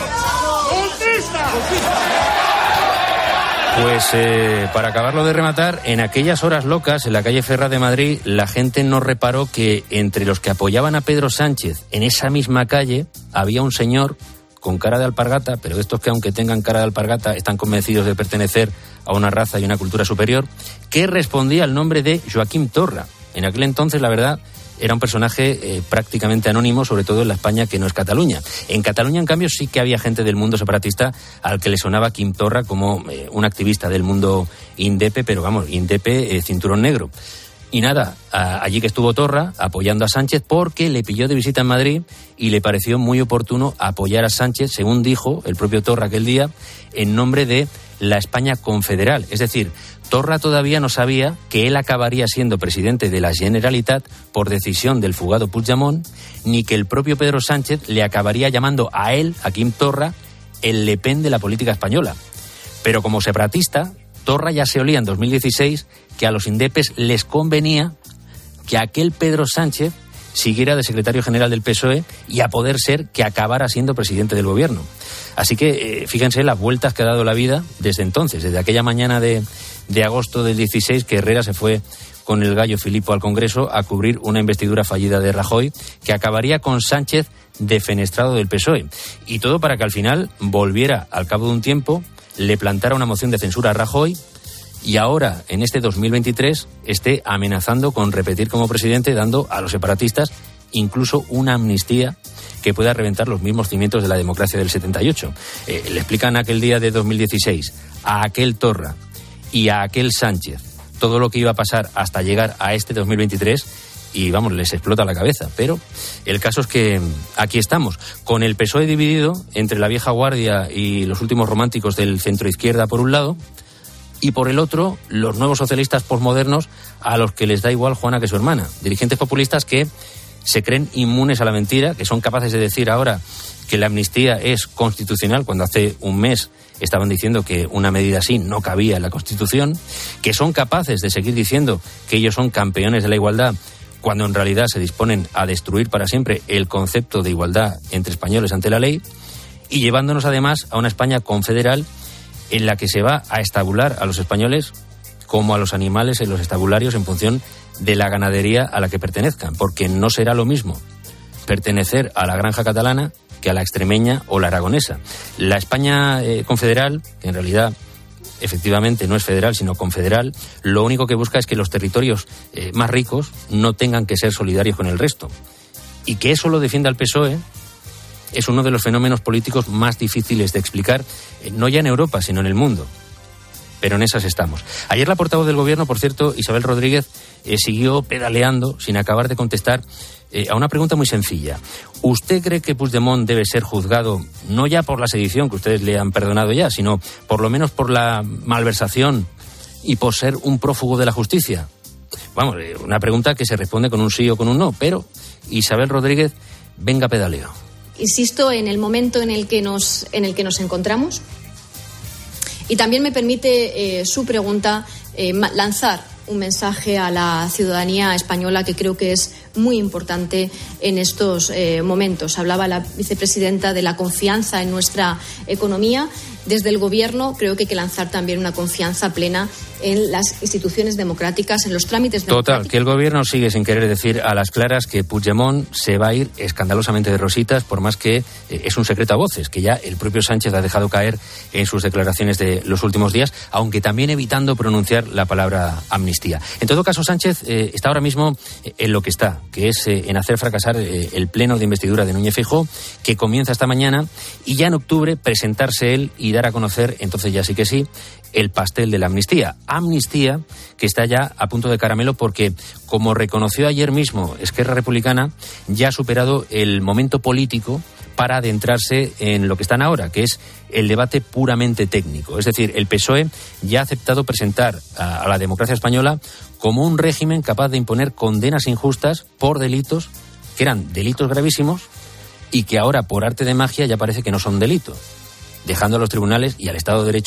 Speaker 6: Pues para acabarlo de rematar, en aquellas horas locas, en la calle Ferraz de Madrid, la gente no reparó que entre los que apoyaban a Pedro Sánchez en esa misma calle había un señor con cara de alpargata, pero de estos que aunque tengan cara de alpargata están convencidos de pertenecer a una raza y una cultura superior, que respondía al nombre de Joaquim Torra. En aquel entonces, la verdad, era un personaje prácticamente anónimo, sobre todo en la España que no es Cataluña. En Cataluña, en cambio, sí que había gente del mundo separatista al que le sonaba Quim Torra como un activista del mundo indepe, pero vamos, indepe cinturón negro. Y nada, allí que estuvo Torra apoyando a Sánchez porque le pilló de visita en Madrid y le pareció muy oportuno apoyar a Sánchez, según dijo el propio Torra aquel día, en nombre de la España confederal. Es decir, Torra todavía no sabía que él acabaría siendo presidente de la Generalitat por decisión del fugado Puigdemont, ni que el propio Pedro Sánchez le acabaría llamando a él, a Quim Torra, el Le Pen de la política española. Pero como separatista, Torra ya se olía en 2016 que a los indepes les convenía que aquel Pedro Sánchez siguiera de secretario general del PSOE y a poder ser que acabara siendo presidente del gobierno. Así que fíjense las vueltas que ha dado la vida desde entonces, desde aquella mañana de agosto del 16 que Herrera se fue con el gallo Filipo al Congreso a cubrir una investidura fallida de Rajoy que acabaría con Sánchez defenestrado del PSOE. Y todo para que al final volviera al cabo de un tiempo, le plantara una moción de censura a Rajoy y ahora, en este 2023, esté amenazando con repetir como presidente, dando a los separatistas incluso una amnistía que pueda reventar los mismos cimientos de la democracia del 78. Le explican aquel día de 2016 a aquel Torra y a aquel Sánchez todo lo que iba a pasar hasta llegar a este 2023 y, vamos, les explota la cabeza. Pero el caso es que aquí estamos, con el PSOE dividido entre la vieja guardia y los últimos románticos del centro-izquierda por un lado, y por el otro, los nuevos socialistas posmodernos a los que les da igual Juana que su hermana. Dirigentes populistas que se creen inmunes a la mentira, que son capaces de decir ahora que la amnistía es constitucional, cuando hace un mes estaban diciendo que una medida así no cabía en la Constitución, que son capaces de seguir diciendo que ellos son campeones de la igualdad, cuando en realidad se disponen a destruir para siempre el concepto de igualdad entre españoles ante la ley, y llevándonos además a una España confederal en la que se va a estabular a los españoles como a los animales en los estabularios en función de la ganadería a la que pertenezcan, porque no será lo mismo pertenecer a la granja catalana que a la extremeña o la aragonesa. La España confederal, que en realidad efectivamente no es federal sino confederal, lo único que busca es que los territorios más ricos no tengan que ser solidarios con el resto. Y que eso lo defienda el PSOE es uno de los fenómenos políticos más difíciles de explicar, no ya en Europa, sino en el mundo. Pero en esas estamos. Ayer la portavoz del Gobierno, por cierto, Isabel Rodríguez, siguió pedaleando sin acabar de contestar a una pregunta muy sencilla. ¿Usted cree que Puigdemont debe ser juzgado no ya por la sedición, que ustedes le han perdonado ya, sino por lo menos por la malversación y por ser un prófugo de la justicia? Vamos, una pregunta que se responde con un sí o con un no, pero Isabel Rodríguez, venga pedaleo.
Speaker 7: Insisto en el momento en el que nos encontramos y también me permite su pregunta lanzar un mensaje a la ciudadanía española que creo que es muy importante en estos momentos. Hablaba la vicepresidenta de la confianza en nuestra economía. Desde el Gobierno creo que hay que lanzar también una confianza plena en las instituciones democráticas, en los trámites democráticos.
Speaker 6: Total, que el Gobierno sigue sin querer decir a las claras que Puigdemont se va a ir escandalosamente de rositas, por más que es un secreto a voces, que ya el propio Sánchez ha dejado caer en sus declaraciones de los últimos días, aunque también evitando pronunciar la palabra amnistía. En todo caso, Sánchez está ahora mismo en lo que está, que es en hacer fracasar el pleno de investidura de Núñez Feijóo, que comienza esta mañana, y ya en octubre presentarse él y dar a conocer, entonces ya sí que sí, el pastel de la amnistía. Amnistía que está ya a punto de caramelo porque, como reconoció ayer mismo Esquerra Republicana, ya ha superado el momento político para adentrarse en lo que están ahora, que es el debate puramente técnico. Es decir, el PSOE ya ha aceptado presentar a la democracia española como un régimen capaz de imponer condenas injustas por delitos que eran delitos gravísimos y que ahora, por arte de magia, ya parece que no son delitos, dejando a los tribunales y al Estado de Derecho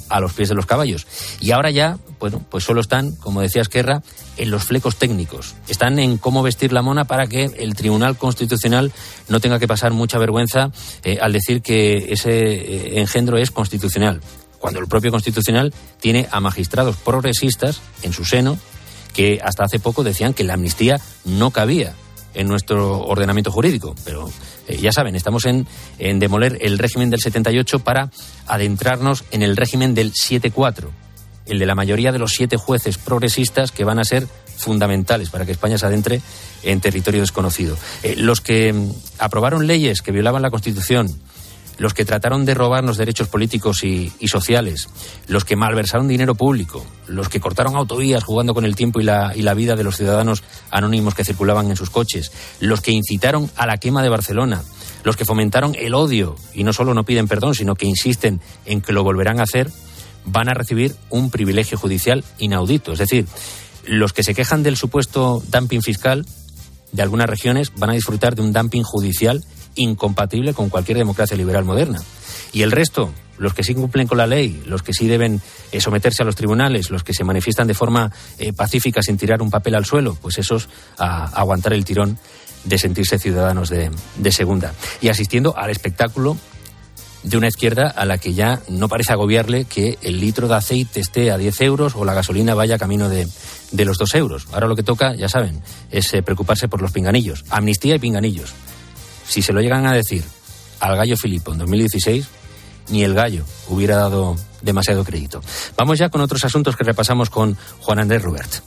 Speaker 6: a los pies de los caballos. Y ahora ya, bueno, pues solo están, como decía Esquerra, en los flecos técnicos. Están en cómo vestir la mona para que el Tribunal Constitucional no tenga que pasar mucha vergüenza al decir que ese engendro es constitucional, cuando el propio Constitucional tiene a magistrados progresistas en su seno que hasta hace poco decían que la amnistía no cabía en nuestro ordenamiento jurídico. Pero ya saben, estamos en demoler el régimen del 78 para adentrarnos en el régimen del 7-4, el de la mayoría de los 7 jueces progresistas que van a ser fundamentales para que España se adentre en territorio desconocido. Los que aprobaron leyes que violaban la Constitución, los que trataron de robarnos derechos políticos y sociales, los que malversaron dinero público, los que cortaron autovías jugando con el tiempo y la vida de los ciudadanos anónimos que circulaban en sus coches, los que incitaron a la quema de Barcelona, los que fomentaron el odio y no solo no piden perdón, sino que insisten en que lo volverán a hacer, van a recibir un privilegio judicial inaudito. Es decir, los que se quejan del supuesto dumping fiscal de algunas regiones van a disfrutar de un dumping judicial incompatible con cualquier democracia liberal moderna. Y el resto, los que sí cumplen con la ley, los que sí deben someterse a los tribunales, los que se manifiestan de forma pacífica sin tirar un papel al suelo, pues esos a aguantar el tirón de sentirse ciudadanos de segunda. Y asistiendo al espectáculo de una izquierda a la que ya no parece agobiarle que el litro de aceite esté a 10 euros o la gasolina vaya camino de los 2 euros. Ahora lo que toca, ya saben, es preocuparse por los pinganillos. Amnistía y pinganillos. Si se lo llegan a decir al gallo Filipo en 2016, ni el gallo hubiera dado demasiado crédito. Vamos ya con otros asuntos que repasamos con Juan Andrés Rubert.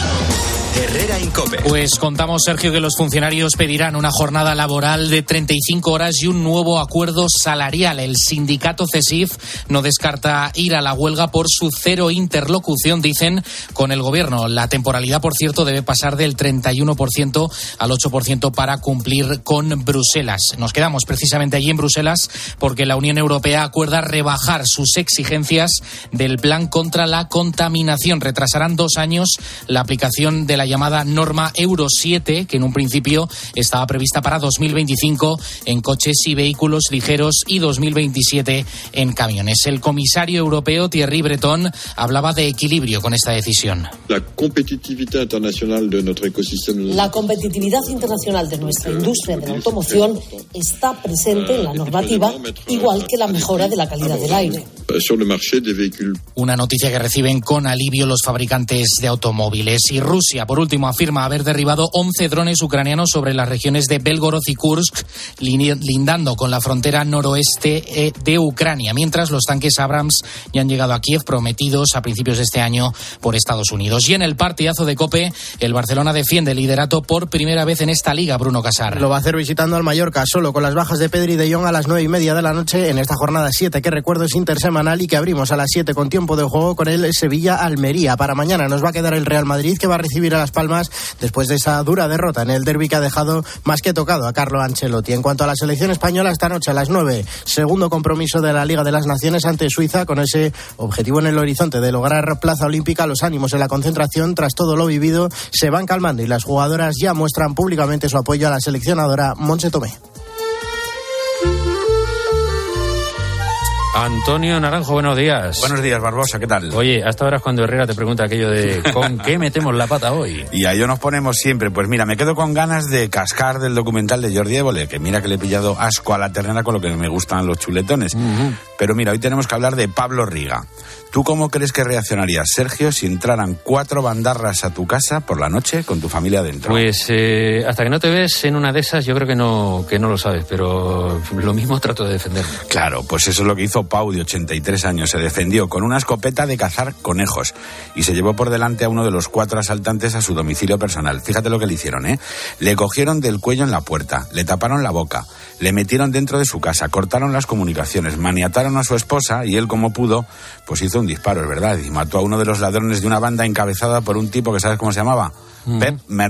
Speaker 8: Herrera Incope.
Speaker 9: Pues contamos, Sergio, que los funcionarios pedirán una jornada laboral de 35 horas y un nuevo acuerdo salarial. El sindicato CESIF no descarta ir a la huelga por su cero interlocución, dicen, con el gobierno. La temporalidad, por cierto, debe pasar del 31% al 8% para cumplir con Bruselas. Nos quedamos precisamente allí en Bruselas porque la Unión Europea acuerda rebajar sus exigencias del plan contra la contaminación. Retrasarán 2 años la aplicación de la llamada norma Euro 7, que en un principio estaba prevista para 2025 en coches y vehículos ligeros y 2027 en camiones. El comisario europeo Thierry Breton hablaba de equilibrio con esta decisión.
Speaker 10: La competitividad internacional de nuestra industria de la automoción está presente en la normativa, igual que la mejora de la calidad del aire. Una noticia que reciben con alivio los fabricantes de automóviles. Y Rusia, por último, afirma haber derribado 11 drones ucranianos sobre las regiones de Belgorod y Kursk, lindando con la frontera noroeste de Ucrania, mientras los tanques Abrams ya han llegado a Kiev, prometidos a principios de este año por Estados Unidos. Y en el partidazo de COPE, el Barcelona defiende el liderato por primera vez en esta liga, Bruno Casar.
Speaker 11: Lo va a hacer visitando al Mallorca, solo con las bajas de Pedri y De Jong a las 9:30 de la noche en esta jornada 7, que recuerdo es intersemanal y que abrimos a las 7 con tiempo de juego con el Sevilla-Almería. Para mañana nos va a quedar el Real Madrid, que va a recibir a Las Palmas después de esa dura derrota en el derbi que ha dejado más que tocado a Carlo Ancelotti. En cuanto a la selección española, esta noche a las 9, segundo compromiso de la Liga de las Naciones ante Suiza, con ese objetivo en el horizonte de lograr plaza olímpica. Los ánimos en la concentración, tras todo lo vivido, se van calmando y las jugadoras ya muestran públicamente su apoyo a la seleccionadora Montse Tomé.
Speaker 6: Antonio Naranjo, buenos días.
Speaker 12: Buenos días, Barbosa, ¿qué tal?
Speaker 6: Oye, hasta ahora es cuando Herrera te pregunta aquello de ¿con qué metemos la pata hoy?
Speaker 12: Y a ello nos ponemos siempre. Pues mira, me quedo con ganas de cascar del documental de Jordi Évole, que mira que le he pillado asco a la ternera con lo que me gustan los chuletones. Pero mira, hoy tenemos que hablar de Pablo Riga. ¿Tú cómo crees que reaccionarías, Sergio, si entraran 4 bandarras a tu casa por la noche con tu familia dentro?
Speaker 6: Pues hasta que no te ves en una de esas, yo creo que no lo sabes, pero lo mismo trato de defenderme.
Speaker 12: Claro, pues eso es lo que hizo Pau, de 83 años. Se defendió con una escopeta de cazar conejos y se llevó por delante a uno de los 4 asaltantes a su domicilio personal. Fíjate lo que le hicieron, ¿eh? Le cogieron del cuello en la puerta, le taparon la boca, le metieron dentro de su casa, cortaron las comunicaciones, maniataron a su esposa y él, como pudo, pues hizo un disparo, es verdad, y mató a uno de los ladrones de una banda encabezada por un tipo que, ¿sabes cómo se llamaba? Pep Merda.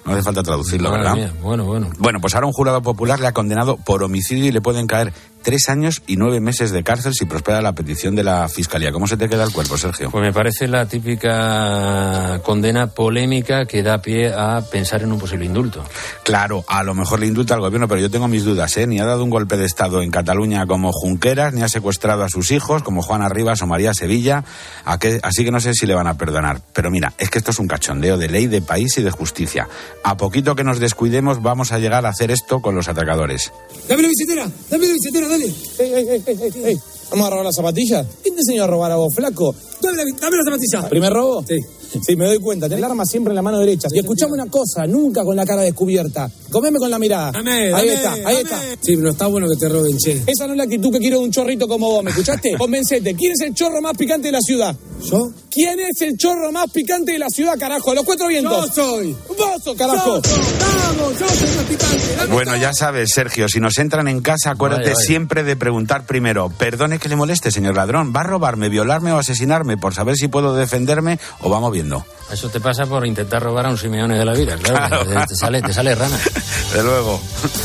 Speaker 12: No hace falta traducirlo, ¿verdad?
Speaker 6: Mía. Bueno.
Speaker 12: Bueno, pues ahora un jurado popular le ha condenado por homicidio y le pueden caer 3 años y 9 meses de cárcel si prospera la petición de la Fiscalía. ¿Cómo se te queda el cuerpo, Sergio?
Speaker 6: Pues me parece la típica condena polémica que da pie a pensar en un posible indulto.
Speaker 12: Claro, a lo mejor le indulta al gobierno, pero yo tengo mis dudas, ¿eh? Ni ha dado un golpe de Estado en Cataluña como Junqueras, ni ha secuestrado a sus hijos como Juana Rivas o María Sevilla, así que no sé si le van a perdonar. Pero mira, es que esto es un cachondeo de ley, de país y de justicia. A poquito que nos descuidemos vamos a llegar a hacer esto con los atracadores.
Speaker 13: ¡Dame la billetera, dale! ¡Ey! ¿Vamos a robar las zapatillas? ¿Quién te enseñó a robar a vos, flaco? Dame las zapatillas. ¿Primer robo? Sí, me doy cuenta. Tenés el arma siempre en la mano derecha. Y escuchame una cosa, nunca con la cara descubierta. Comeme con la mirada. Ahí está. Sí, pero está bueno que te roben, che. Esa no es la actitud que quiero de un chorrito como vos, ¿me escuchaste? Convencete. ¿Quién es el chorro más picante de la ciudad? ¿Yo? ¿Quién es el chorro más picante de la ciudad, carajo? A los 4 vientos. Yo soy. Vos sos, carajo. Vamos, yo soy más picante.
Speaker 12: Bueno, ya sabes, Sergio, si nos entran en casa, acuérdate siempre de preguntar primero, perdone que le moleste, señor ladrón, ¿va a robarme, violarme o asesinarme por saber si puedo defenderme o vamos viendo?
Speaker 6: Eso te pasa por intentar robar a un Simeone de la vida, claro. Te sale rana.
Speaker 12: De luego.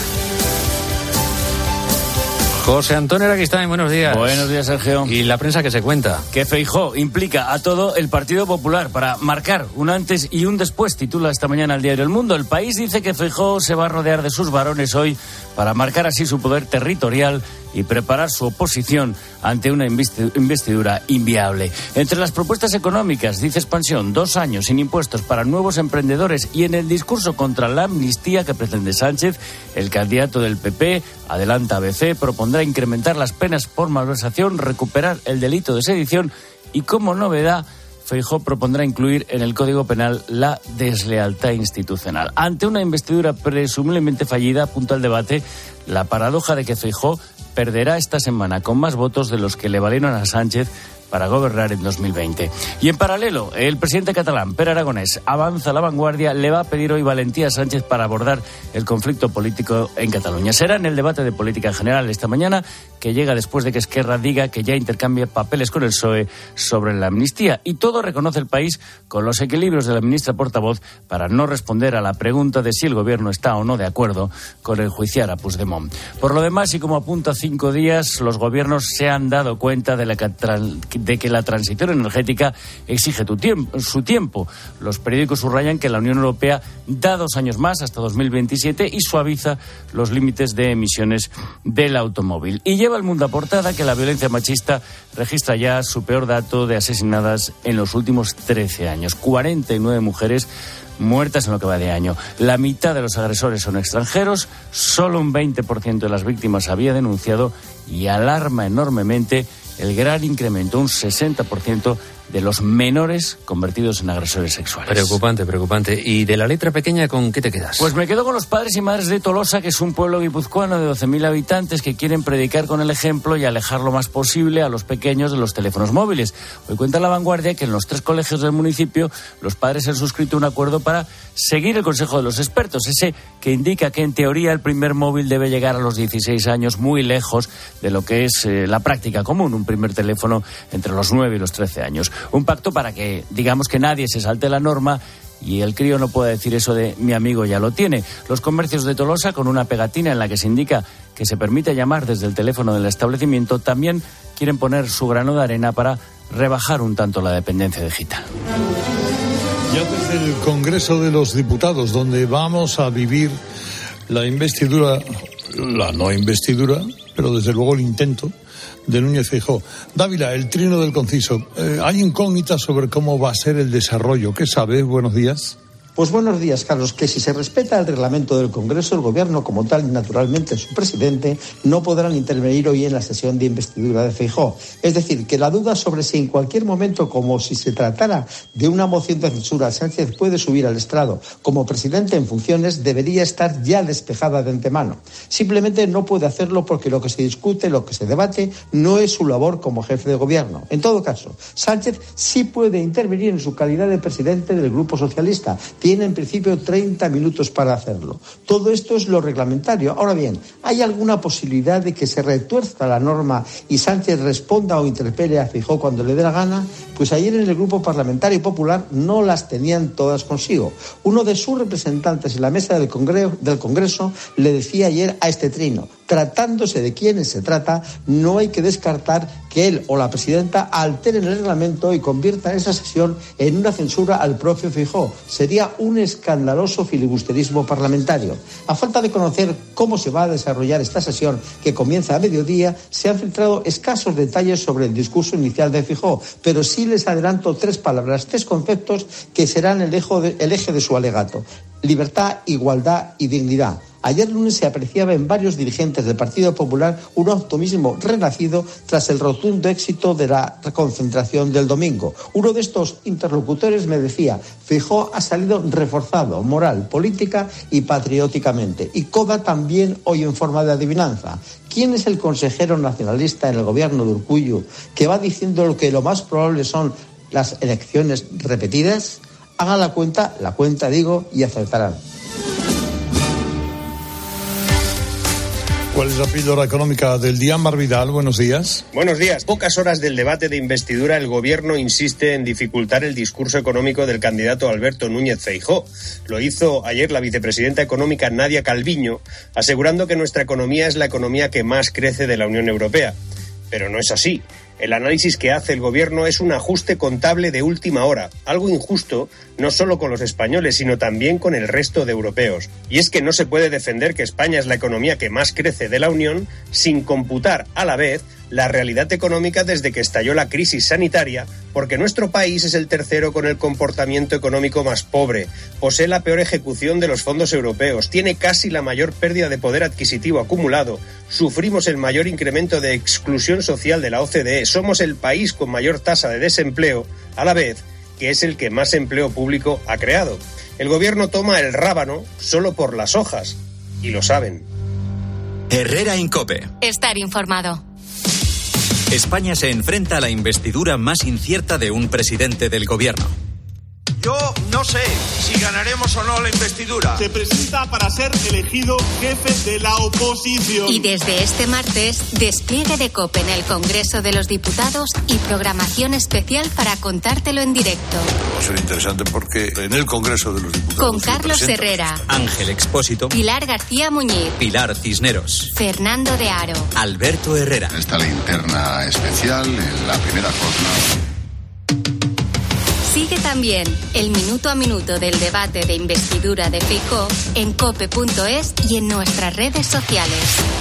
Speaker 6: José Antonio Araquistáin, buenos días.
Speaker 14: Buenos días, Sergio.
Speaker 6: ¿Y la prensa que se cuenta?
Speaker 14: Que Feijóo implica a todo el Partido Popular para marcar un antes y un después, titula esta mañana el diario El Mundo. El País dice que Feijóo se va a rodear de sus varones hoy para marcar así su poder territorial y preparar su oposición ante una investidura inviable. Entre las propuestas económicas, dice Expansión, 2 años sin impuestos para nuevos emprendedores, y en el discurso contra la amnistía que pretende Sánchez, el candidato del PP, adelanta ABC, propondrá incrementar las penas por malversación, recuperar el delito de sedición y, como novedad, Feijóo propondrá incluir en el Código Penal la deslealtad institucional. Ante una investidura presumiblemente fallida, apunta el debate, la paradoja de que Feijóo perderá esta semana con más votos de los que le valieron a Sánchez para gobernar en 2020. Y en paralelo, el presidente catalán, Pere Aragonés, avanza a La Vanguardia, le va a pedir hoy valentía a Sánchez para abordar el conflicto político en Cataluña. Será en el debate de política general esta mañana, que llega después de que Esquerra diga que ya intercambia papeles con el PSOE sobre la amnistía. Y todo reconoce el país con los equilibrios de la ministra portavoz para no responder a la pregunta de si el gobierno está o no de acuerdo con enjuiciar a Puigdemont. Por lo demás, y como apunta 5 días, los gobiernos se han dado cuenta de que la transición energética exige su tiempo. Los periódicos subrayan que la Unión Europea da 2 años más, hasta 2027, y suaviza los límites de emisiones del automóvil. Y lleva el mundo a portada que la violencia machista registra ya su peor dato de asesinadas en los últimos 13 años. 49 mujeres muertas en lo que va de año. La mitad de los agresores son extranjeros, solo un 20% de las víctimas había denunciado, y alarma enormemente el gran incremento, un 60% de los menores convertidos en agresores sexuales.
Speaker 6: Preocupante. ¿Y de la letra pequeña con qué te quedas?
Speaker 14: Pues me quedo con los padres y madres de Tolosa, que es un pueblo guipuzcoano de 12.000 habitantes que quieren predicar con el ejemplo y alejar lo más posible a los pequeños de los teléfonos móviles. Hoy cuenta La Vanguardia que en los 3 colegios del municipio los padres han suscrito un acuerdo para seguir el consejo de los expertos, ese que indica que en teoría el primer móvil debe llegar a los 16 años, muy lejos de lo que es la práctica común, un primer teléfono entre los 9 y los 13 años. Un pacto para que, digamos, que nadie se salte la norma y el crío no pueda decir eso de mi amigo ya lo tiene. Los comercios de Tolosa, con una pegatina en la que se indica que se permite llamar desde el teléfono del establecimiento, también quieren poner su grano de arena para rebajar un tanto la dependencia digital.
Speaker 5: Ya desde el Congreso de los Diputados, donde vamos a vivir la investidura, la no investidura, pero desde luego el intento de Núñez Feijóo. Dávila, el trino del conciso. Hay incógnitas sobre cómo va a ser el desarrollo. ¿Qué sabes? Buenos días.
Speaker 15: Pues buenos días, Carlos. Que si se respeta el reglamento del Congreso, el Gobierno como tal y naturalmente su presidente no podrán intervenir hoy en la sesión de investidura de Feijóo. Es decir, que la duda sobre si en cualquier momento, como si se tratara de una moción de censura, Sánchez puede subir al estrado como presidente en funciones, debería estar ya despejada de antemano. Simplemente no puede hacerlo porque lo que se discute, lo que se debate, no es su labor como jefe de Gobierno. En todo caso, Sánchez sí puede intervenir en su calidad de presidente del Grupo Socialista, Tiene en principio 30 minutos para hacerlo. Todo esto es lo reglamentario. Ahora bien, ¿hay alguna posibilidad de que se retuerza la norma y Sánchez responda o interpele a Feijóo cuando le dé la gana? Pues ayer en el Grupo Parlamentario Popular no las tenían todas consigo. Uno de sus representantes en la mesa del Congreso le decía ayer a este trino: tratándose de quienes se trata, no hay que descartar que él o la presidenta alteren el reglamento y conviertan esa sesión en una censura al propio Feijóo. Sería un escandaloso filibusterismo parlamentario. A falta de conocer cómo se va a desarrollar esta sesión, que comienza a mediodía, se han filtrado escasos detalles sobre el discurso inicial de Feijóo, pero sí les adelanto 3 palabras, 3 conceptos que serán el eje de su alegato: libertad, igualdad y dignidad. Ayer lunes se apreciaba en varios dirigentes del Partido Popular un optimismo renacido tras el rotundo éxito de la concentración del domingo. Uno de estos interlocutores me decía: Feijóo ha salido reforzado moral, política y patrióticamente. Y Coda también hoy en forma de adivinanza. ¿Quién es el consejero nacionalista en el gobierno de Urkullu que va diciendo que lo más probable son las elecciones repetidas? Hagan la cuenta y acertarán.
Speaker 5: ¿Cuál es la píldora económica del día? Mar Vidal, buenos días.
Speaker 16: Buenos días. Pocas horas del debate de investidura, el gobierno insiste en dificultar el discurso económico del candidato Alberto Núñez Feijóo. Lo hizo ayer la vicepresidenta económica Nadia Calviño, asegurando que nuestra economía es la economía que más crece de la Unión Europea. Pero no es así. El análisis que hace el gobierno es un ajuste contable de última hora, algo injusto no solo con los españoles, sino también con el resto de europeos. Y es que no se puede defender que España es la economía que más crece de la Unión sin computar a la vez la realidad económica desde que estalló la crisis sanitaria, porque nuestro país es el tercero con el comportamiento económico más pobre, posee la peor ejecución de los fondos europeos, tiene casi la mayor pérdida de poder adquisitivo acumulado, sufrimos el mayor incremento de exclusión social de la OCDE, somos el país con mayor tasa de desempleo, a la vez que es el que más empleo público ha creado. El gobierno toma el rábano solo por las hojas, y lo saben.
Speaker 8: Herrera Incope.
Speaker 3: Estar informado.
Speaker 2: España se enfrenta a la investidura más incierta de un presidente del gobierno.
Speaker 17: Yo no sé si ganaremos o no la investidura.
Speaker 19: Se presenta para ser elegido jefe de la oposición.
Speaker 3: Y desde este martes, despliegue de COPE en el Congreso de los Diputados y programación especial para contártelo en directo.
Speaker 17: Va a ser interesante porque en el Congreso de los Diputados...
Speaker 3: Con Carlos Herrera,
Speaker 2: Ángel Expósito,
Speaker 3: Pilar García Muñiz,
Speaker 2: Pilar Cisneros,
Speaker 3: Fernando de Aro,
Speaker 2: Alberto Herrera.
Speaker 20: Esta linterna especial en la primera jornada.
Speaker 3: Sigue también el minuto a minuto del debate de investidura de Feijóo en cope.es y en nuestras redes sociales.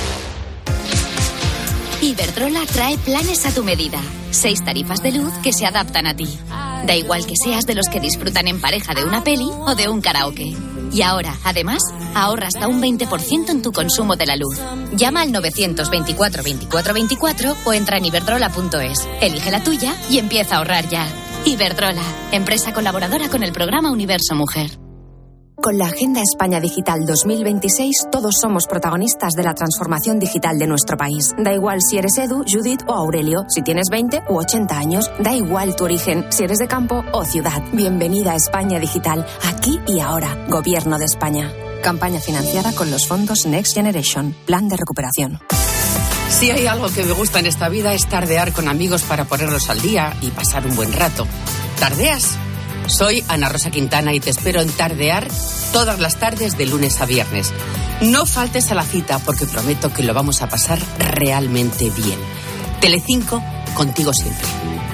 Speaker 3: Iberdrola trae planes a tu medida. 6 tarifas de luz que se adaptan a ti. Da igual que seas de los que disfrutan en pareja de una peli o de un karaoke. Y ahora, además, ahorra hasta un 20% en tu consumo de la luz. Llama al 924 24 24 o entra en iberdrola.es. Elige la tuya y empieza a ahorrar ya. Iberdrola, empresa colaboradora con el programa Universo Mujer.
Speaker 21: Con la Agenda España Digital 2026, todos somos protagonistas de la transformación digital de nuestro país. Da igual si eres Edu, Judith o Aurelio, si tienes 20 u 80 años, da igual tu origen, si eres de campo o ciudad. Bienvenida a España Digital, aquí y ahora. Gobierno de España. Campaña financiada con los fondos Next Generation, Plan de Recuperación.
Speaker 22: Si hay algo que me gusta en esta vida es tardear con amigos para ponerlos al día y pasar un buen rato. ¿Tardeas? Soy Ana Rosa Quintana y te espero en Tardear todas las tardes de lunes a viernes. No faltes a la cita porque prometo que lo vamos a pasar realmente bien. Telecinco, contigo siempre.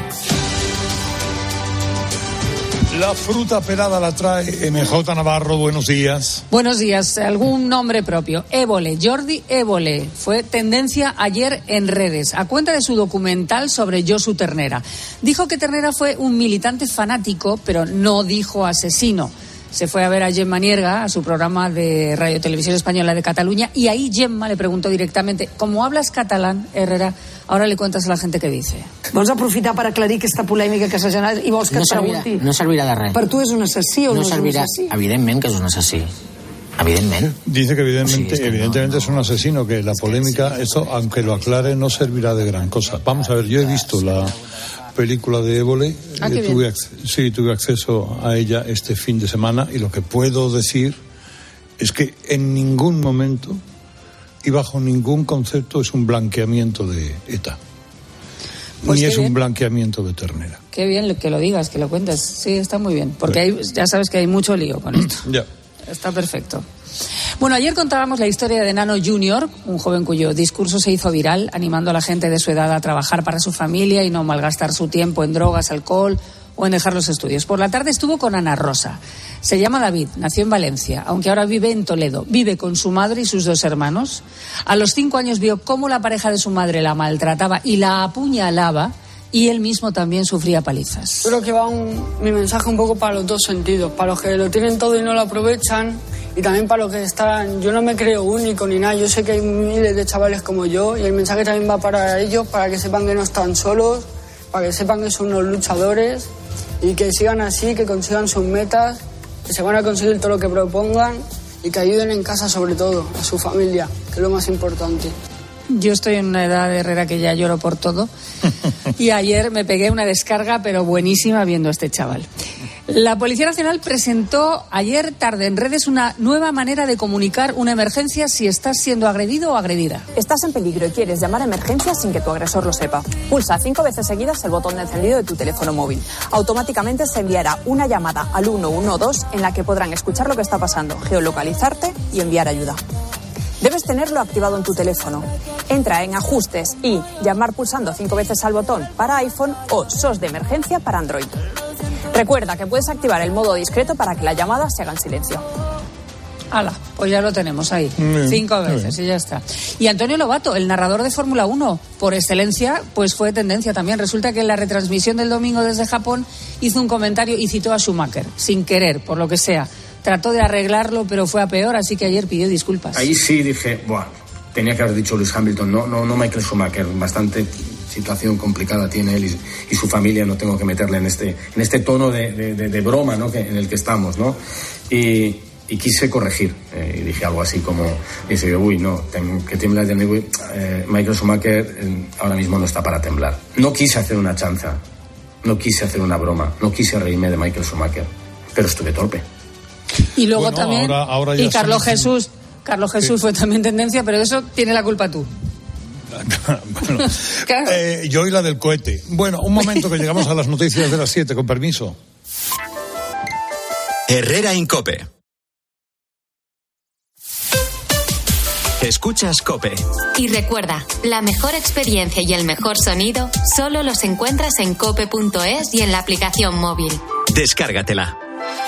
Speaker 5: La fruta pelada la trae MJ Navarro. Buenos días.
Speaker 23: Buenos días. Algún nombre propio. Évole, Jordi Évole. Fue tendencia ayer en redes a cuenta de su documental sobre Josu Ternera. Dijo que Ternera fue un militante fanático, pero no dijo asesino. Se fue a ver a Gemma Nierga, a su programa de Radio Televisión Española de Cataluña, y ahí Gemma le preguntó directamente: ¿cómo hablas catalán, Herrera? Ahora le cuentas a la gente què dice.
Speaker 24: Vols aprofitar per aclarir aquesta polèmica que s'ha generat i vols que et pregunti?
Speaker 22: No servirà de res.
Speaker 24: Per tu és un assassí o no és un assassí?
Speaker 22: Evidentment que és un assassí. Evidentment.
Speaker 5: Dice que evidentemente es un asesino, que la polémica, esto, aunque lo aclare, no servirá de gran cosa. Vamos a ver, yo he visto película de Évole. Tuve acceso a ella este fin de semana, y lo que puedo decir es que en ningún momento y bajo ningún concepto es un blanqueamiento de ETA.
Speaker 23: Pues
Speaker 5: ni es
Speaker 23: bien.
Speaker 5: Un blanqueamiento de Ternera.
Speaker 23: Qué bien que lo digas, que lo cuentes. Sí, está muy bien, porque ya sabes que hay mucho lío con esto.
Speaker 5: Ya.
Speaker 23: Está perfecto. Bueno, ayer contábamos la historia de Nano Junior, un joven cuyo discurso se hizo viral, animando a la gente de su edad a trabajar para su familia y no malgastar su tiempo en drogas, alcohol o en dejar los estudios. Por la tarde estuvo con Ana Rosa. Se llama David, nació en Valencia, aunque ahora vive en Toledo. Vive con su madre y sus 2 hermanos. A los 5 años vio cómo la pareja de su madre la maltrataba y la apuñalaba, y él mismo también sufría palizas.
Speaker 1: Creo que va mi mensaje un poco para los dos sentidos, para los que lo tienen todo y no lo aprovechan, y también para los que están... Yo no me creo único ni nada, yo sé que hay miles de chavales como yo, y el mensaje también va para ellos, para que sepan que no están solos, para que sepan que son unos luchadores, y que sigan así, que consigan sus metas, que se van a conseguir todo lo que propongan, y que ayuden en casa sobre todo, a su familia, que es lo más importante.
Speaker 23: Yo estoy en una edad, Herrera, que ya lloro por todo. Y ayer me pegué una descarga, pero buenísima, viendo a este chaval. La Policía Nacional presentó ayer tarde en redes una nueva manera de comunicar una emergencia si estás siendo agredido o agredida.
Speaker 4: Estás en peligro y quieres llamar a emergencias sin que tu agresor lo sepa. Pulsa 5 veces seguidas el botón de encendido de tu teléfono móvil. Automáticamente se enviará una llamada al 112 en la que podrán escuchar lo que está pasando, geolocalizarte y enviar ayuda. Debes tenerlo activado en tu teléfono. Entra en Ajustes y Llamar pulsando 5 veces al botón para iPhone o SOS de emergencia para Android. Recuerda que puedes activar el modo discreto para que las llamadas se hagan en silencio.
Speaker 23: ¡Hala! Pues ya lo tenemos ahí. 5 veces y ya está. Y Antonio Lobato, el narrador de Fórmula 1, por excelencia, pues fue tendencia también. Resulta que en la retransmisión del domingo desde Japón hizo un comentario y citó a Schumacher, sin querer, por lo que sea. Trató de arreglarlo, pero fue a peor, así que ayer pidió disculpas.
Speaker 7: Ahí sí dije, tenía que haber dicho Lewis Hamilton, no Michael Schumacher, bastante situación complicada tiene él y su familia, no tengo que meterle en este tono de broma, ¿no? En el que estamos, ¿no? Y quise corregir, y dije algo así como, dice, que tiembla de mí, Michael Schumacher ahora mismo no está para temblar. No quise hacer una chanza, no quise hacer una broma, no quise reírme de Michael Schumacher, pero estuve torpe.
Speaker 23: Y luego también,
Speaker 5: ahora ya
Speaker 23: y Carlos Jesús fue también tendencia, pero de eso tiene la culpa tú.
Speaker 5: Bueno, claro. Yo y la del cohete. Bueno, un momento que llegamos a las noticias de las 7, con permiso.
Speaker 8: Herrera Incope. Escuchas COPE.
Speaker 3: Y recuerda, la mejor experiencia y el mejor sonido solo los encuentras en cope.es y en la aplicación móvil.
Speaker 8: Descárgatela.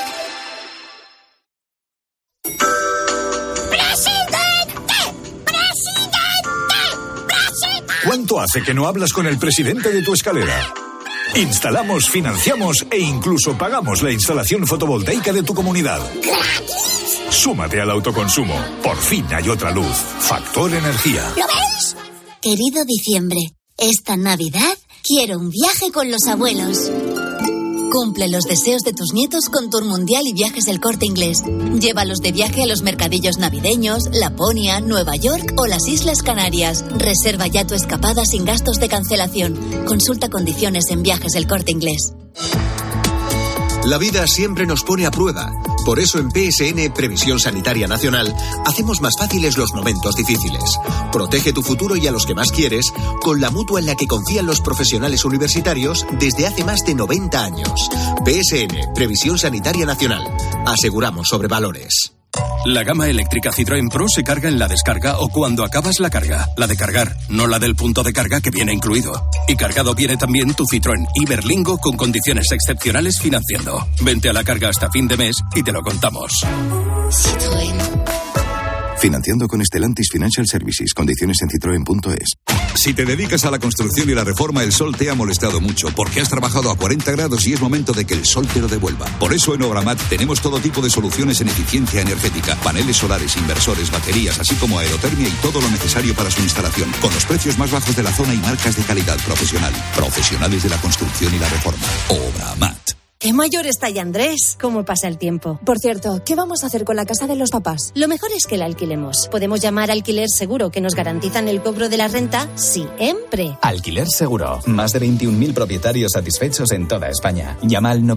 Speaker 18: ¿Cuánto hace que no hablas con el presidente de tu escalera? Instalamos, financiamos e incluso pagamos la instalación fotovoltaica de tu comunidad. Súmate al autoconsumo. Por fin hay otra luz. Factor Energía.
Speaker 25: ¿Lo veis? Querido diciembre, esta Navidad quiero un viaje con los abuelos. Cumple los deseos de tus nietos con Tour Mundial y Viajes El Corte Inglés. Llévalos de viaje a los mercadillos navideños, Laponia, Nueva York o las Islas Canarias. Reserva ya tu escapada sin gastos de cancelación. Consulta condiciones en Viajes El Corte Inglés.
Speaker 26: La vida siempre nos pone a prueba. Por eso en PSN, Previsión Sanitaria Nacional, hacemos más fáciles los momentos difíciles. Protege tu futuro y a los que más quieres con la mutua en la que confían los profesionales universitarios desde hace más de 90 años. PSN, Previsión Sanitaria Nacional. Aseguramos sobre valores.
Speaker 27: La gama eléctrica Citroën Pro se carga en la descarga o cuando acabas la carga. La de cargar, no la del punto de carga que viene incluido. Y cargado viene también tu Citroën Iberlingo con condiciones excepcionales financiando. Vente a la carga hasta fin de mes y te lo contamos.
Speaker 25: Citroën.
Speaker 28: Financiando con Stellantis Financial Services. Condiciones en citroen.es.
Speaker 29: Si te dedicas a la construcción y la reforma, el sol te ha molestado mucho porque has trabajado a 40 grados y es momento de que el sol te lo devuelva. Por eso en Obramat tenemos todo tipo de soluciones en eficiencia energética, paneles solares, inversores, baterías, así como aerotermia y todo lo necesario para su instalación, con los precios más bajos de la zona y marcas de calidad profesional. Profesionales de la construcción y la reforma. Obramat.
Speaker 6: ¡Qué mayor está ya Andrés! ¿Cómo pasa el tiempo?
Speaker 21: Por cierto, ¿qué vamos a hacer con la casa de los papás?
Speaker 6: Lo mejor es que la alquilemos. Podemos llamar a Alquiler Seguro, que nos garantizan el cobro de la renta siempre.
Speaker 9: Alquiler Seguro. Más de 21.000 propietarios satisfechos en toda España. Llama al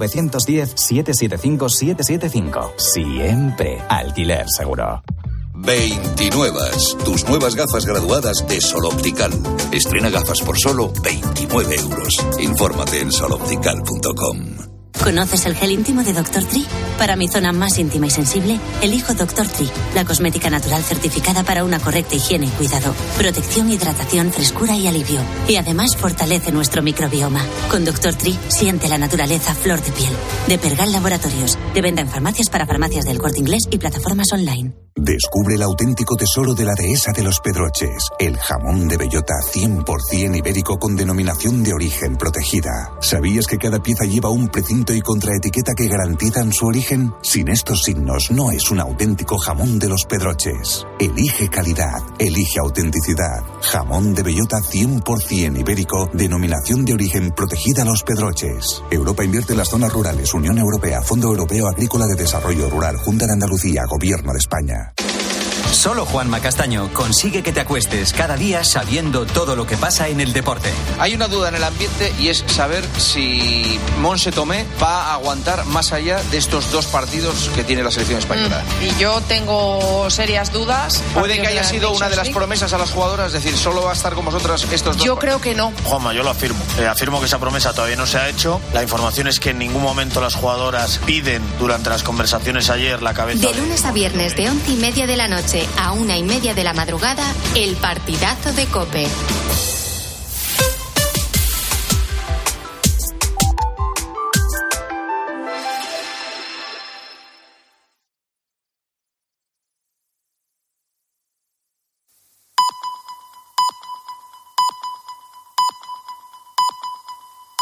Speaker 9: 910-775-775. Siempre. Alquiler Seguro.
Speaker 29: 29. Tus nuevas gafas graduadas de Sol Optical. Estrena gafas por solo 29 euros. Infórmate en soloptical.com.
Speaker 6: ¿Conoces el gel íntimo de Dr. Tree? Para mi zona más íntima y sensible, elijo Dr. Tree, la cosmética natural certificada para una correcta higiene y cuidado. Protección, hidratación, frescura y alivio. Y además fortalece nuestro microbioma. Con Dr. Tree, siente la naturaleza flor de piel. De Pergal Laboratorios. De venta en farmacias para farmacias del Corte Inglés y plataformas online.
Speaker 28: Descubre el auténtico tesoro de la dehesa de los Pedroches, el jamón de bellota 100% ibérico con denominación de origen protegida. ¿Sabías que cada pieza lleva un precinto y contraetiqueta que garantizan su origen? Sin estos signos no es un auténtico jamón de los Pedroches. Elige calidad, elige autenticidad. Jamón de bellota 100% ibérico, denominación de origen protegida Los Pedroches. Europa invierte en las zonas rurales. Unión Europea, Fondo Europeo Agrícola de Desarrollo Rural, Junta de Andalucía, Gobierno de España.
Speaker 2: Solo Juanma Castaño consigue que te acuestes cada día sabiendo todo lo que pasa en el deporte.
Speaker 17: Hay una duda en el ambiente y es saber si Montse Tomé va a aguantar más allá de estos 2 partidos que tiene la selección española.
Speaker 10: Y yo tengo serias dudas.
Speaker 17: ¿Puede que haya sido una de las promesas a las jugadoras? Es decir, ¿solo va a estar con vosotras estos 2?
Speaker 10: Yo creo que no.
Speaker 11: Juanma, yo lo afirmo. Afirmo que esa promesa todavía no se ha hecho. La información es que en ningún momento las jugadoras piden durante las conversaciones ayer la cabeza.
Speaker 3: De lunes a viernes de 11:30 de la noche a 1:30 de la madrugada, el partidazo de COPE.